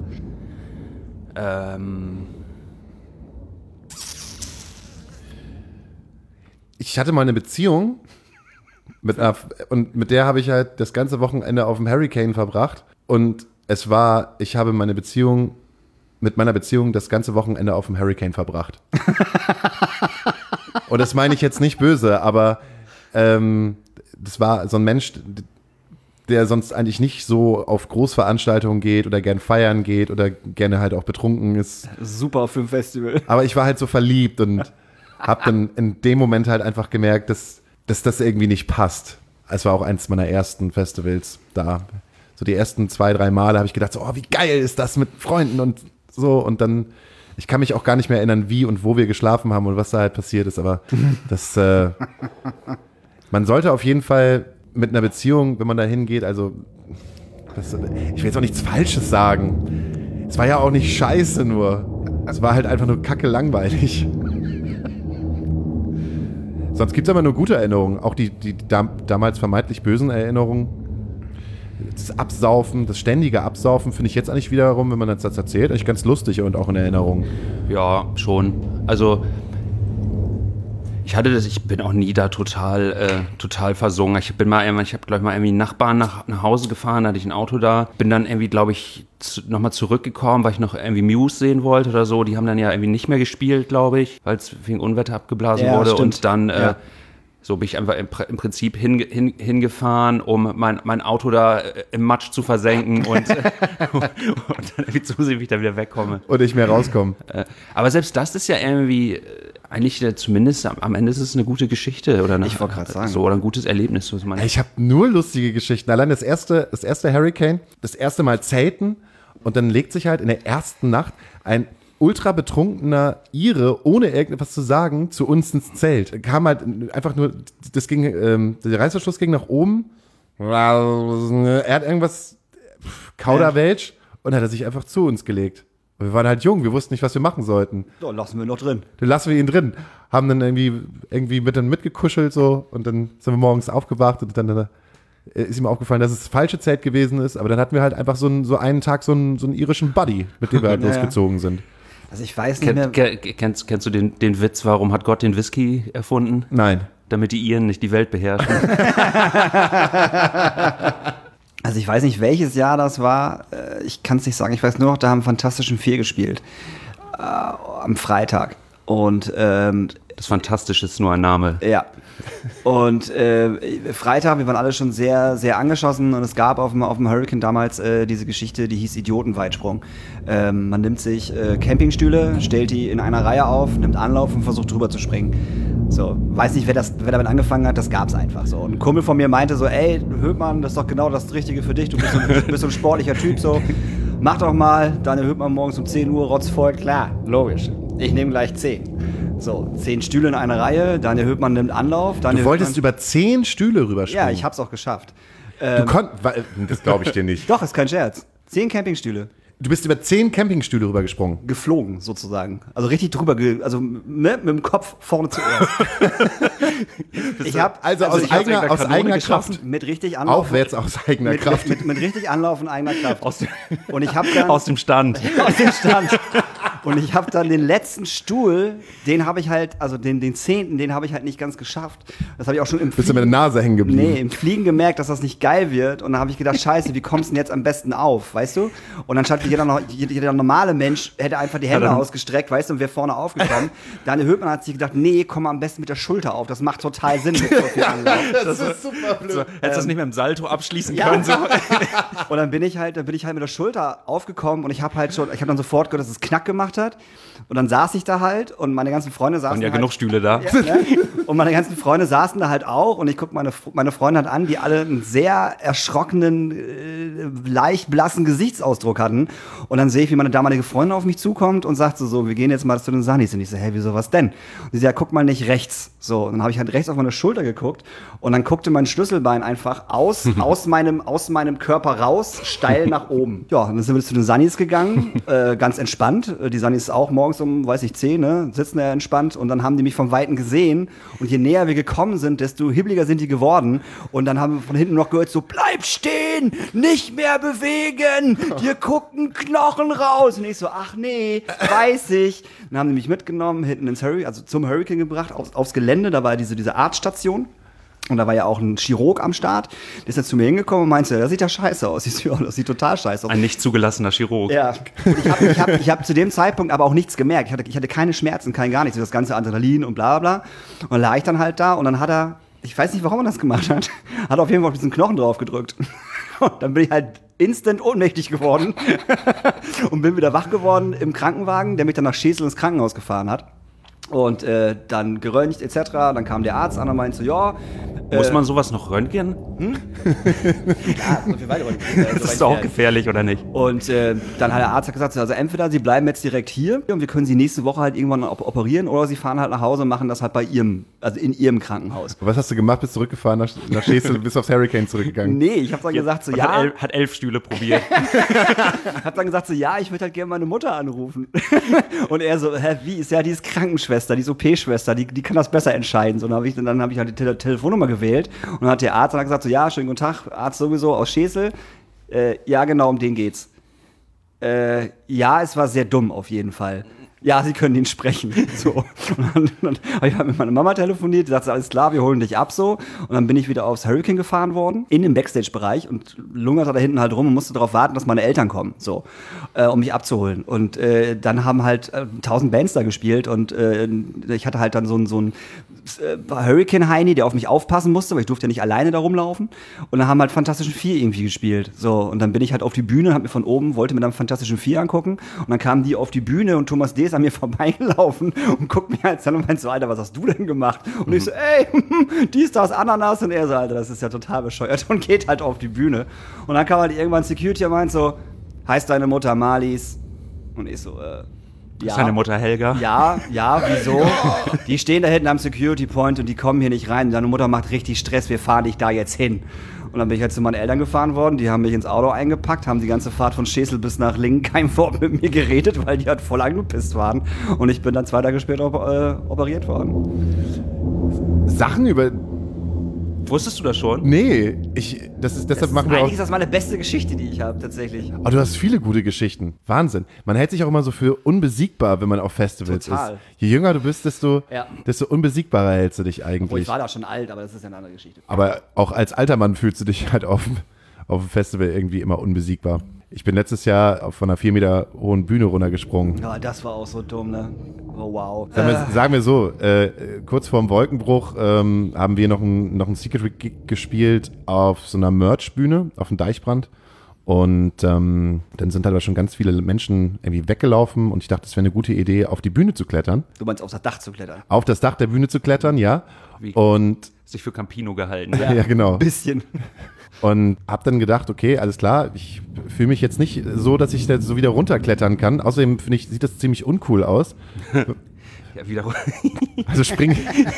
Ich hatte mal eine Beziehung mit der habe ich halt das ganze Wochenende auf dem Hurricane verbracht. Und ich habe mit meiner Beziehung das ganze Wochenende auf dem Hurricane verbracht. Und das meine ich jetzt nicht böse, aber das war so ein Mensch, der sonst eigentlich nicht so auf Großveranstaltungen geht oder gern feiern geht oder gerne halt auch betrunken ist. Super für ein Festival. Aber ich war halt so verliebt und habe dann in dem Moment halt einfach gemerkt, dass das irgendwie nicht passt. Es war auch eins meiner ersten Festivals da. So die ersten 2-3 Male habe ich gedacht, so, oh, wie geil ist das mit Freunden und so. Und dann, ich kann mich auch gar nicht mehr erinnern, wie und wo wir geschlafen haben und was da halt passiert ist. Aber man sollte auf jeden Fall mit einer Beziehung, wenn man da hingeht, ich will jetzt auch nichts Falsches sagen. Es war ja auch nicht scheiße nur. Es war halt einfach nur kacke langweilig. Sonst gibt es aber nur gute Erinnerungen. Auch die damals vermeintlich bösen Erinnerungen. Das Absaufen, das ständige Absaufen finde ich jetzt eigentlich wiederum, wenn man das erzählt, eigentlich ganz lustig und auch in Erinnerung. Ja, schon. Also ich bin auch nie da total versungen. Ich habe glaube ich mal irgendwie einen Nachbarn nach Hause gefahren, da hatte ich ein Auto da, bin dann irgendwie, glaube ich, nochmal zurückgekommen, weil ich noch irgendwie Muse sehen wollte oder so. Die haben dann ja irgendwie nicht mehr gespielt, glaube ich, weil es wegen Unwetter abgeblasen wurde. Stimmt. Und dann so bin ich einfach im Prinzip hingefahren, um mein Auto da im Matsch zu versenken und dann irgendwie zusehen, wie ich da wieder wegkomme. Und nicht mehr rauskomme. Aber selbst das ist ja irgendwie eigentlich zumindest am Ende ist es eine gute Geschichte oder ich wollte gerade sagen. So, oder ein gutes Erlebnis. So ich habe nur lustige Geschichten. Allein das erste Hurricane, das erste Mal zelten und dann legt sich halt in der ersten Nacht ein ultra betrunkener Ire, ohne irgendetwas zu sagen, zu uns ins Zelt. Kam halt einfach nur, der Reißverschluss ging nach oben. Er hat irgendwas Kauderwelsch und hat er sich einfach zu uns gelegt. Und wir waren halt jung, wir wussten nicht, was wir machen sollten. So, lassen wir ihn noch drin. Dann lassen wir ihn drin. Haben dann irgendwie mitgekuschelt so und dann sind wir morgens aufgewacht und dann ist ihm aufgefallen, dass es das falsche Zelt gewesen ist, aber dann hatten wir halt einfach so einen Tag so einen irischen Buddy, mit dem wir halt losgezogen sind. Also ich weiß nicht mehr. Kennst du den Witz, warum hat Gott den Whisky erfunden? Nein. Damit die Iren nicht die Welt beherrschen. Also ich weiß nicht, welches Jahr das war. Ich kann es nicht sagen. Ich weiß nur noch, da haben Fantastischen Vier gespielt. Am Freitag. Und das Fantastische ist nur ein Name. Ja. Und Freitag, wir waren alle schon sehr, sehr angeschossen und es gab auf dem Hurricane damals diese Geschichte, die hieß Idiotenweitsprung. Man nimmt sich Campingstühle, stellt die in einer Reihe auf, nimmt Anlauf und versucht drüber zu springen. So, weiß nicht, wer damit angefangen hat, das gab's einfach so. Und ein Kumpel von mir meinte so, ey, Höpmann, das ist doch genau das Richtige für dich, du bist so ein sportlicher Typ, so. Mach doch mal, Daniel Höpmann morgens um 10 Uhr, rotzvoll, klar, logisch. Ich nehme gleich 10. So, 10 Stühle in einer Reihe, Daniel Höpmann nimmt Anlauf. Du wolltest über 10 Stühle rüberspringen? Ja, ich hab's auch geschafft. Das glaube ich dir nicht. Doch, ist kein Scherz. 10 Campingstühle. Du bist über 10 Campingstühle rübergesprungen? Geflogen, sozusagen. Also richtig drüber, mit dem Kopf vorne zuerst. Ich habe aus eigener Kraft. Mit richtig Anlauf. Aufwärts aus eigener Kraft. Mit richtig Anlauf und eigener Kraft. Und ich habe dann aus dem Stand. Aus dem Stand. Und ich habe dann den letzten Stuhl, den habe ich halt, also den 10., den habe ich halt nicht ganz geschafft. Das habe ich auch schon im Fliegen. Bist du mit der Nase hängen geblieben? Nee, im Fliegen gemerkt, dass das nicht geil wird. Und dann habe ich gedacht, scheiße, wie kommst du denn jetzt am besten auf, weißt du? Und dann stand jeder normale Mensch hätte einfach die Hände ausgestreckt, weißt du, und wäre vorne aufgekommen. Daniel Höpmann hat sich gedacht, nee, komm mal am besten mit der Schulter auf. Das macht total Sinn mit so viel Anlauf. Das ist super blöd. So, hättest du das nicht mit dem Salto abschließen können? So. Und dann bin ich halt mit der Schulter aufgekommen und ich habe dann sofort gehört, dass es Knack gemacht hat. Und dann saß ich da halt und meine ganzen Freunde saßen ja genug Stühle da. Ja, ne? Und meine ganzen Freunde saßen da halt auch und ich gucke meine Freunde halt an, die alle einen sehr erschrockenen, leicht blassen Gesichtsausdruck hatten. Und dann sehe ich, wie meine damalige Freundin auf mich zukommt und sagt so, wir gehen jetzt mal zu den Sunnies. Und ich so, hey, wieso, was denn? Und sie sagt, ja, guck mal nicht rechts. So, und dann habe ich halt rechts auf meine Schulter geguckt und dann guckte mein Schlüsselbein einfach aus meinem Körper raus, steil nach oben. Ja, und dann sind wir zu den Sunnies gegangen, ganz entspannt. Die Sunnies auch morgens um, 10, ne, sitzen ja entspannt und dann haben die mich vom Weiten gesehen und je näher wir gekommen sind, desto hibbeliger sind die geworden und dann haben wir von hinten noch gehört so, bleib stehen, nicht mehr bewegen, hier gucken Knochen raus und ich so, ach nee, weiß ich. Dann haben die mich mitgenommen, hinten zum Hurricane gebracht, aufs Gelände, da war diese Arztstation. Und da war ja auch ein Chirurg am Start, der ist jetzt zu mir hingekommen und meinte, das sieht ja scheiße aus. Ich so, ja, das sieht total scheiße aus. Ein nicht zugelassener Chirurg. Ja, ich hab zu dem Zeitpunkt aber auch nichts gemerkt. Ich hatte keine Schmerzen, gar nichts, das ganze Adrenalin und bla bla. Und dann lag ich dann halt da und dann hat er, ich weiß nicht, warum er das gemacht hat, hat auf jeden Fall auf diesen Knochen drauf gedrückt. Und dann bin ich halt instant ohnmächtig geworden und bin wieder wach geworden im Krankenwagen, der mich dann nach Schesel ins Krankenhaus gefahren hat. Und dann geröntgt etc. Dann kam der Arzt an und meinte so, ja. Muss man sowas noch röntgen? Ja, so viel weiter röntgen. Das ist doch auch gefährlich, oder nicht? Und dann hat der Arzt gesagt, also entweder Sie bleiben jetzt direkt hier und wir können Sie nächste Woche halt irgendwann operieren oder Sie fahren halt nach Hause und machen das halt in Ihrem Krankenhaus. Was hast du gemacht? Bist zurückgefahren nach Schesel, bist aufs Hurricane zurückgegangen? Nee, ich habe dann gesagt so, ja. Hat 11 Stühle probiert. Ich habe dann gesagt so, ja, ich würde halt gerne meine Mutter anrufen. Und er so, hä, wie? Die ist Krankenschwester, die ist OP-Schwester, die kann das besser entscheiden. So, dann habe ich halt die Telefonnummer gewählt und dann hat der Arzt dann gesagt so, ja, schönen guten Tag, Arzt sowieso aus Schesel. Ja, genau, um den geht's. Ja, es war sehr dumm auf jeden Fall. Ja, Sie können ihn sprechen. So. Und dann habe ich halt mit meiner Mama telefoniert, die sagte, alles klar, wir holen dich ab so. Und dann bin ich wieder aufs Hurricane gefahren worden, in den Backstage-Bereich und lungerte da hinten halt rum und musste darauf warten, dass meine Eltern kommen, so, um mich abzuholen. Und dann haben halt 1000 Bands da gespielt und ich hatte halt dann so einen Hurricane-Heini, der auf mich aufpassen musste, weil ich durfte ja nicht alleine da rumlaufen. Und dann haben halt Fantastischen Vier irgendwie gespielt. So, und dann bin ich halt auf die Bühne, wollte mir dann Fantastischen Vier angucken. Und dann kamen die auf die Bühne und Thomas D. ist an mir vorbeigelaufen und guckt mir halt an und meint so, Alter, was hast du denn gemacht? Und ich so, ey, dies, das, Ananas. Und er so, Alter, das ist ja total bescheuert und geht halt auf die Bühne. Und dann kam halt irgendwann Security und meint so, heißt deine Mutter Marlies? Und ich so, ja. Ist deine Mutter Helga? Ja, wieso? Die stehen da hinten am Security Point und die kommen hier nicht rein. Deine Mutter macht richtig Stress, wir fahren dich da jetzt hin. Und dann bin ich halt zu meinen Eltern gefahren worden, die haben mich ins Auto eingepackt, haben die ganze Fahrt von Schesel bis nach Lingen kein Wort mit mir geredet, weil die halt voll angepisst waren. Und ich bin dann 2 Tage später operiert worden. Sachen über... Wusstest du das schon? Nee, deshalb machen wir auch... Eigentlich ist das meine beste Geschichte, die ich habe, tatsächlich. Aber du hast viele gute Geschichten. Wahnsinn. Man hält sich auch immer so für unbesiegbar, wenn man auf Festivals ist. Je jünger du bist, desto unbesiegbarer hältst du dich eigentlich. Obwohl, ich war da schon alt, aber das ist ja eine andere Geschichte. Aber auch als alter Mann fühlst du dich halt auf dem Festival irgendwie immer unbesiegbar. Ich bin letztes Jahr von einer 4 Meter hohen Bühne runtergesprungen. Ja, das war auch so dumm, ne? Oh, wow. Sagen wir so, kurz vorm Wolkenbruch haben wir noch ein Secret Gig gespielt auf so einer Merch-Bühne auf dem Deichbrand. Und dann sind aber schon ganz viele Menschen irgendwie weggelaufen und ich dachte, es wäre eine gute Idee, auf die Bühne zu klettern. Du meinst auf das Dach zu klettern? Auf das Dach der Bühne zu klettern, ja. Und sich für Campino gehalten. Ja, genau. Ein bisschen. Und hab dann gedacht, okay, alles klar, ich fühle mich jetzt nicht so, dass ich da so wieder runterklettern kann. Außerdem finde ich, sieht das ziemlich uncool aus. Ja, wieder. Also springe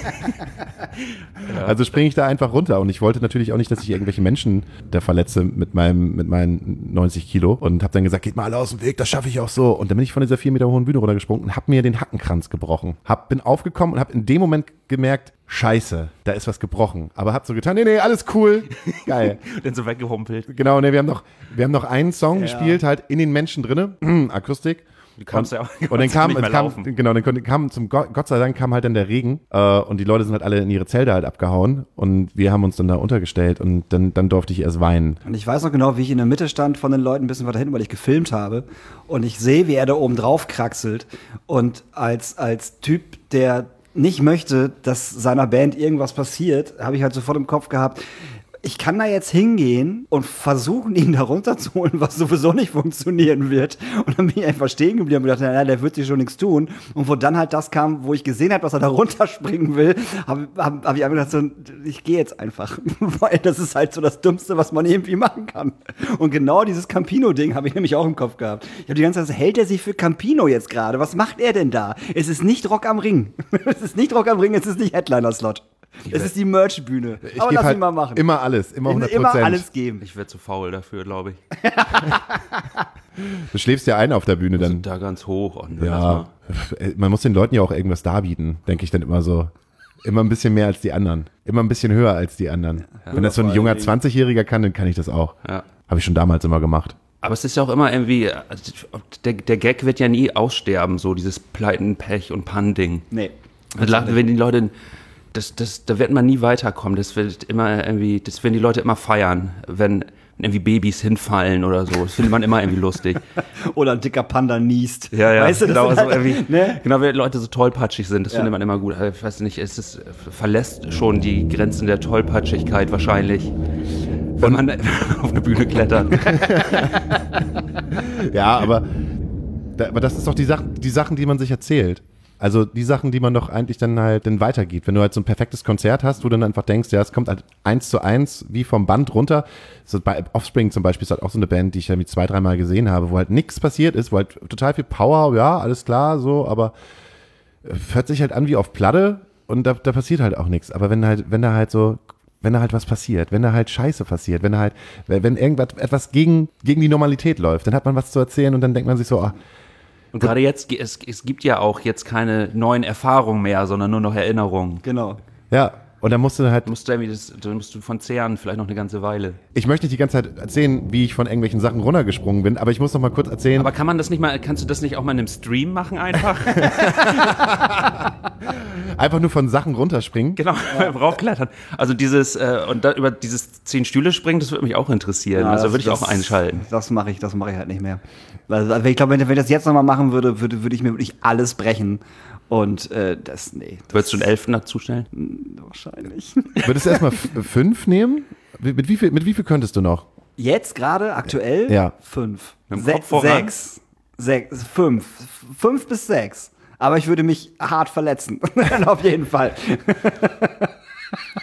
ich da einfach runter. Und ich wollte natürlich auch nicht, dass ich irgendwelche Menschen da verletze mit meinen 90 Kilo. Und habe dann gesagt, geht mal alle aus dem Weg, das schaffe ich auch so. Und dann bin ich von dieser 4 Meter hohen Bühne runtergesprungen und habe mir den Hackenkranz gebrochen. Bin aufgekommen und habe in dem Moment gemerkt, Scheiße, da ist was gebrochen. Aber hab so getan, nee, alles cool. Geil. Dann so weggehumpelt. Genau, nee, wir haben noch einen Song gespielt, halt in den Menschen drinne, Akustik. Du kannst ja auch und dann Gott sei Dank kam halt dann der Regen und die Leute sind halt alle in ihre Zelte halt abgehauen und wir haben uns dann da untergestellt und dann durfte ich erst weinen. Und ich weiß noch genau, wie ich in der Mitte stand von den Leuten ein bisschen weiter hinten, weil ich gefilmt habe und ich sehe, wie er da oben drauf kraxelt und als Typ, der nicht möchte, dass seiner Band irgendwas passiert, habe ich halt sofort im Kopf gehabt, ich kann da jetzt hingehen und versuchen, ihn da runterzuholen, was sowieso nicht funktionieren wird. Und dann bin ich einfach stehen geblieben und gedacht, naja, der wird sich schon nichts tun. Und wo dann halt das kam, wo ich gesehen habe, dass er da runterspringen will, hab ich einfach gedacht, so, ich gehe jetzt einfach. Weil das ist halt so das Dümmste, was man irgendwie machen kann. Und genau dieses Campino-Ding habe ich nämlich auch im Kopf gehabt. Ich habe die ganze Zeit, hält er sich für Campino jetzt gerade? Was macht er denn da? Es ist nicht Rock am Ring. Es ist nicht Rock am Ring, es ist nicht Headliner-Slot. Es ist die Merch-Bühne. Aber lass ihn mal machen. Immer alles, immer 100%. Immer alles geben. Ich werde zu faul dafür, glaube ich. Du schläfst ja ein auf der Bühne dann. Also da ganz hoch. Und ja, man muss den Leuten ja auch irgendwas darbieten, denke ich dann immer so. Immer ein bisschen mehr als die anderen. Immer ein bisschen höher als die anderen. Ja. Wenn das so ein junger 20-Jähriger kann, dann kann ich das auch. Ja. Habe ich schon damals immer gemacht. Aber es ist ja auch immer irgendwie, der Gag wird ja nie aussterben, so dieses Pleiten, Pech und Pann-Ding. Nee. Wenn die Leute... da wird man nie weiterkommen. Das werden die Leute immer feiern, wenn irgendwie Babys hinfallen oder so. Das findet man immer irgendwie lustig. Oder ein dicker Panda niest. Ja, weißt du, genau, das so halt, ne? Genau, wenn Leute so tollpatschig sind, das findet man immer gut. Ich weiß nicht, verlässt schon die Grenzen der Tollpatschigkeit wahrscheinlich, wenn man auf eine Bühne klettert. Ja, aber das ist doch die Sachen, die man sich erzählt. Also die Sachen, die man doch eigentlich dann halt weitergibt. Wenn du halt so ein perfektes Konzert hast, wo du dann einfach denkst, ja, es kommt halt 1:1 wie vom Band runter. So bei Offspring zum Beispiel ist halt auch so eine Band, die ich ja 2-3 Mal gesehen habe, wo halt nichts passiert ist, wo halt total viel Power, ja, alles klar, so, aber hört sich halt an wie auf Platte und da passiert halt auch nichts. Aber wenn da halt was passiert, wenn da halt Scheiße passiert, wenn etwas gegen die Normalität läuft, dann hat man was zu erzählen und dann denkt man sich so, und gerade jetzt, es gibt ja auch jetzt keine neuen Erfahrungen mehr, sondern nur noch Erinnerungen. Genau. Ja, und dann musst du halt... Da musst du von zehren, vielleicht noch eine ganze Weile. Ich möchte nicht die ganze Zeit erzählen, wie ich von irgendwelchen Sachen runtergesprungen bin, aber ich muss noch mal kurz erzählen... Aber kannst du das nicht auch mal in einem Stream machen einfach? Einfach nur von Sachen runterspringen? Genau, raufklettern. Also über dieses 10 Stühle springen, das würde mich auch interessieren. Ja, also würde ich auch einschalten. Das mache ich halt nicht mehr. Also ich glaube, wenn ich das jetzt nochmal machen würde, würde ich mir wirklich alles brechen. Und nee. Würdest du einen 11 dazustellen? Wahrscheinlich. Würdest du erstmal 5 nehmen? Mit wie viel könntest du noch? Jetzt gerade, aktuell? Ja. 5. Mit dem Kopf voran? 5 bis 6. Aber ich würde mich hart verletzen. Auf jeden Fall.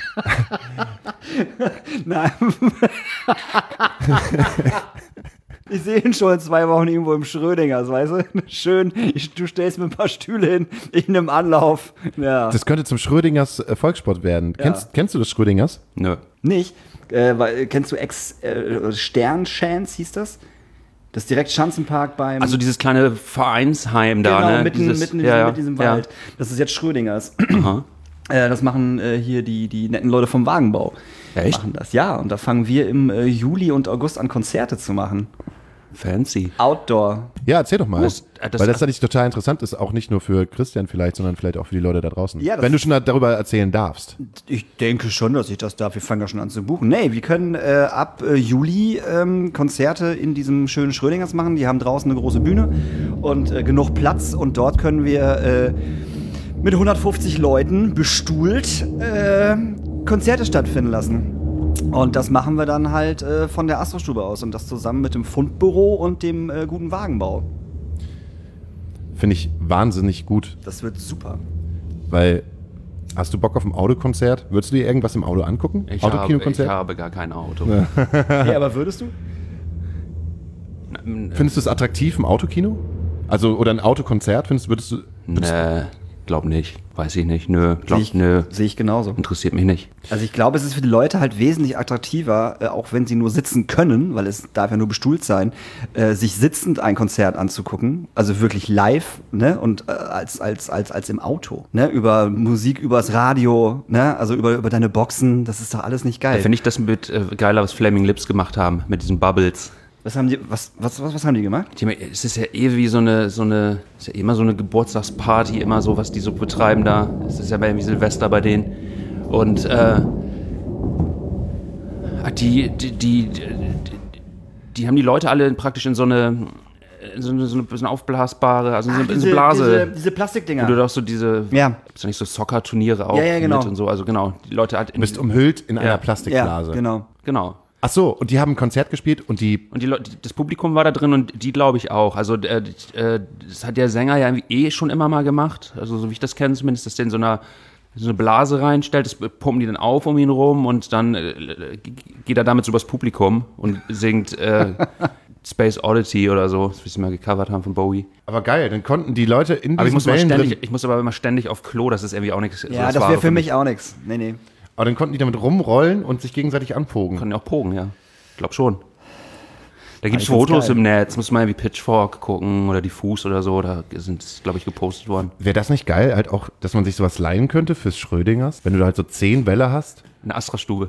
Nein. Ich sehe ihn schon in 2 Wochen irgendwo im Schrödingers, weißt du? Schön, du stellst mir ein paar Stühle hin, ich nehme Anlauf. Ja. Das könnte zum Schrödingers Volkssport werden. Ja. Kennst du das Schrödingers? Nö. Nicht? Kennst du Sternchance, hieß das? Das ist direkt Schanzenpark beim... Also dieses kleine Vereinsheim da, genau, ne? mitten in diesem Wald. Das ist jetzt Schrödingers. Aha. Das machen hier die netten Leute vom Wagenbau. Echt? Machen das, ja. Und da fangen wir im Juli und August an, Konzerte zu machen. Fancy. Outdoor. Ja, erzähl doch mal. Das weil das natürlich total interessant ist, auch nicht nur für Christian vielleicht, sondern vielleicht auch für die Leute da draußen. Ja, wenn du schon darüber erzählen darfst. Ich denke schon, dass ich das darf. Wir fangen ja schon an zu buchen. Nee, wir können ab Juli Konzerte in diesem schönen Schrödingers machen. Die haben draußen eine große Bühne und genug Platz. Und dort können wir mit 150 Leuten bestuhlt Konzerte stattfinden lassen. Und das machen wir dann halt von der Astrostube aus. Und das zusammen mit dem Fundbüro und dem guten Wagenbau. Finde ich wahnsinnig gut. Das wird super. Weil, hast du Bock auf ein Autokonzert? Würdest du dir irgendwas im Auto angucken? Ich Autokinokonzert? habe gar kein Auto. Ja. Ja, aber würdest du? Findest du es attraktiv im Autokino? Also, oder ein Autokonzert? Würdest du Nee, glaub nicht. Weiß ich nicht. Nö, Sehe ich genauso. Interessiert mich nicht. Also ich glaube, es ist für die Leute halt wesentlich attraktiver, auch wenn sie nur sitzen können, weil es darf ja nur bestuhlt sein, sich sitzend ein Konzert anzugucken, also wirklich live, ne, und als im Auto, ne, über Musik, übers Radio, ne, also über deine Boxen, das ist doch alles nicht geil. Da finde ich das mit geiler, was Flaming Lips gemacht haben, mit diesen Bubbles. Was haben die gemacht? Es ist ja wie ist ja immer so eine Geburtstagsparty, immer so, was die so betreiben da. Es ist ja wie Silvester bei denen. Und die haben die Leute alle praktisch in so eine aufblasbare, also so eine Blase. Diese Plastikdinger. Wo du doch so diese, ja. Ist ja nicht so Soccer-Turniere auch genau. mit und so. Also genau, die Leute halt Du bist umhüllt in einer Plastikblase. Ja, genau. Ach so, und die haben ein Konzert gespielt und das Publikum war da drin und die glaube ich auch. Also das hat der Sänger ja schon immer mal gemacht. Also so wie ich das kenne zumindest, dass der in so eine Blase reinstellt, das pumpen die dann auf um ihn rum und dann geht er damit so übers Publikum und singt Space Oddity oder so, wie sie mal gecovert haben von Bowie. Aber geil, dann konnten die Leute in aber diesen Wellen drin... Ich muss aber immer ständig auf Klo, das ist irgendwie auch nichts. Ja, das wäre für mich auch nichts. Nee. Aber dann konnten die damit rumrollen und sich gegenseitig anpogen. Können ja auch pogen, ja. Ich glaube schon. Da gibt es Fotos im Netz, muss man ja wie Pitchfork gucken oder Diffus oder so, da sind, glaube ich, gepostet worden. Wäre das nicht geil, halt auch, dass man sich sowas leihen könnte fürs Schrödingers? Wenn du da halt so 10 Bälle hast? Eine Astra-Stube.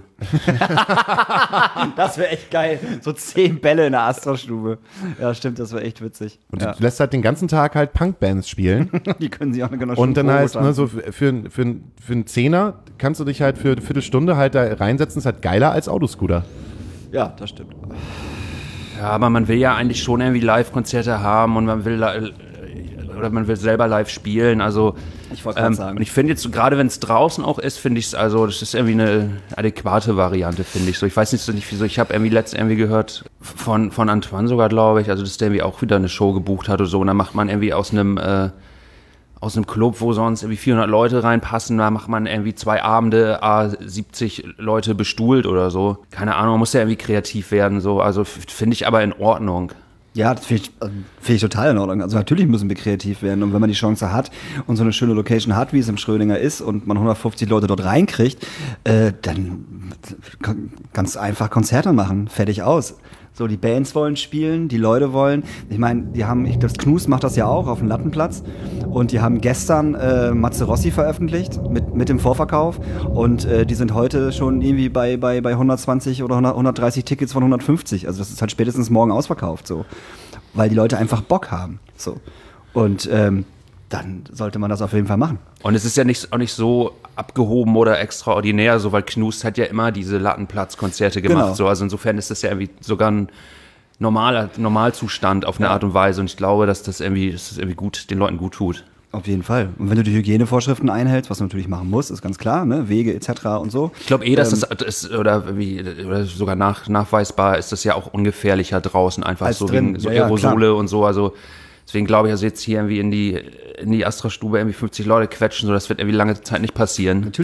Das wäre echt geil. So 10 Bälle in der Astra-Stube. Ja, stimmt, das wäre echt witzig. Und du lässt halt den ganzen Tag halt Punkbands spielen. Die können sie auch eine genau Und dann heißt, ne, so für einen Zehner kannst du dich halt für eine Viertelstunde halt da reinsetzen, ist halt geiler als Autoscooter. Ja, das stimmt. Ja, aber man will ja eigentlich schon irgendwie Live-Konzerte haben und man will selber live spielen, also ich wollte gerade sagen. Und ich finde jetzt, gerade wenn es draußen auch ist, finde ich es, also das ist irgendwie eine adäquate Variante, finde ich so. Ich weiß nicht wieso, ich habe irgendwie gehört von Antoine sogar, glaube ich, also dass der irgendwie auch wieder eine Show gebucht hat oder so und dann macht man irgendwie aus einem Club, wo sonst irgendwie 400 Leute reinpassen, da macht man irgendwie 2 Abende, 70 Leute bestuhlt oder so. Keine Ahnung, man muss ja irgendwie kreativ werden, so. Also finde ich aber in Ordnung. Ja, das finde ich total in Ordnung. Also natürlich müssen wir kreativ werden. Und wenn man die Chance hat und so eine schöne Location hat, wie es im Schrödinger ist, und man 150 Leute dort reinkriegt, dann ganz einfach Konzerte machen. Fertig aus. So, die Bands wollen spielen, die Leute wollen. Ich meine, das Knus macht das ja auch auf dem Lattenplatz. Und die haben gestern Matze Rossi veröffentlicht mit dem Vorverkauf. Und die sind heute schon irgendwie bei 120 oder 130 Tickets von 150. Also das ist halt spätestens morgen ausverkauft, so. Weil die Leute einfach Bock haben. So. Und dann sollte man das auf jeden Fall machen. Und es ist ja auch nicht so abgehoben oder extraordinär, so, weil Knust hat ja immer diese Lattenplatz-Konzerte gemacht. Genau. So, also insofern ist das ja irgendwie sogar ein Normalzustand auf eine Art und Weise. Und ich glaube, dass das irgendwie gut, den Leuten gut tut. Auf jeden Fall. Und wenn du die Hygienevorschriften einhältst, was du natürlich machen musst, ist ganz klar, ne? Wege etc. und so. Ich glaube dass das ist, oder sogar nachweisbar ist das ja auch ungefährlicher draußen, einfach als so drin. wegen so Ja, Aerosole klar. und so. Also deswegen glaube ich, also jetzt hier irgendwie in die Astra-Stube irgendwie 50 Leute quetschen, so das wird irgendwie lange Zeit nicht passieren. Natürlich nicht.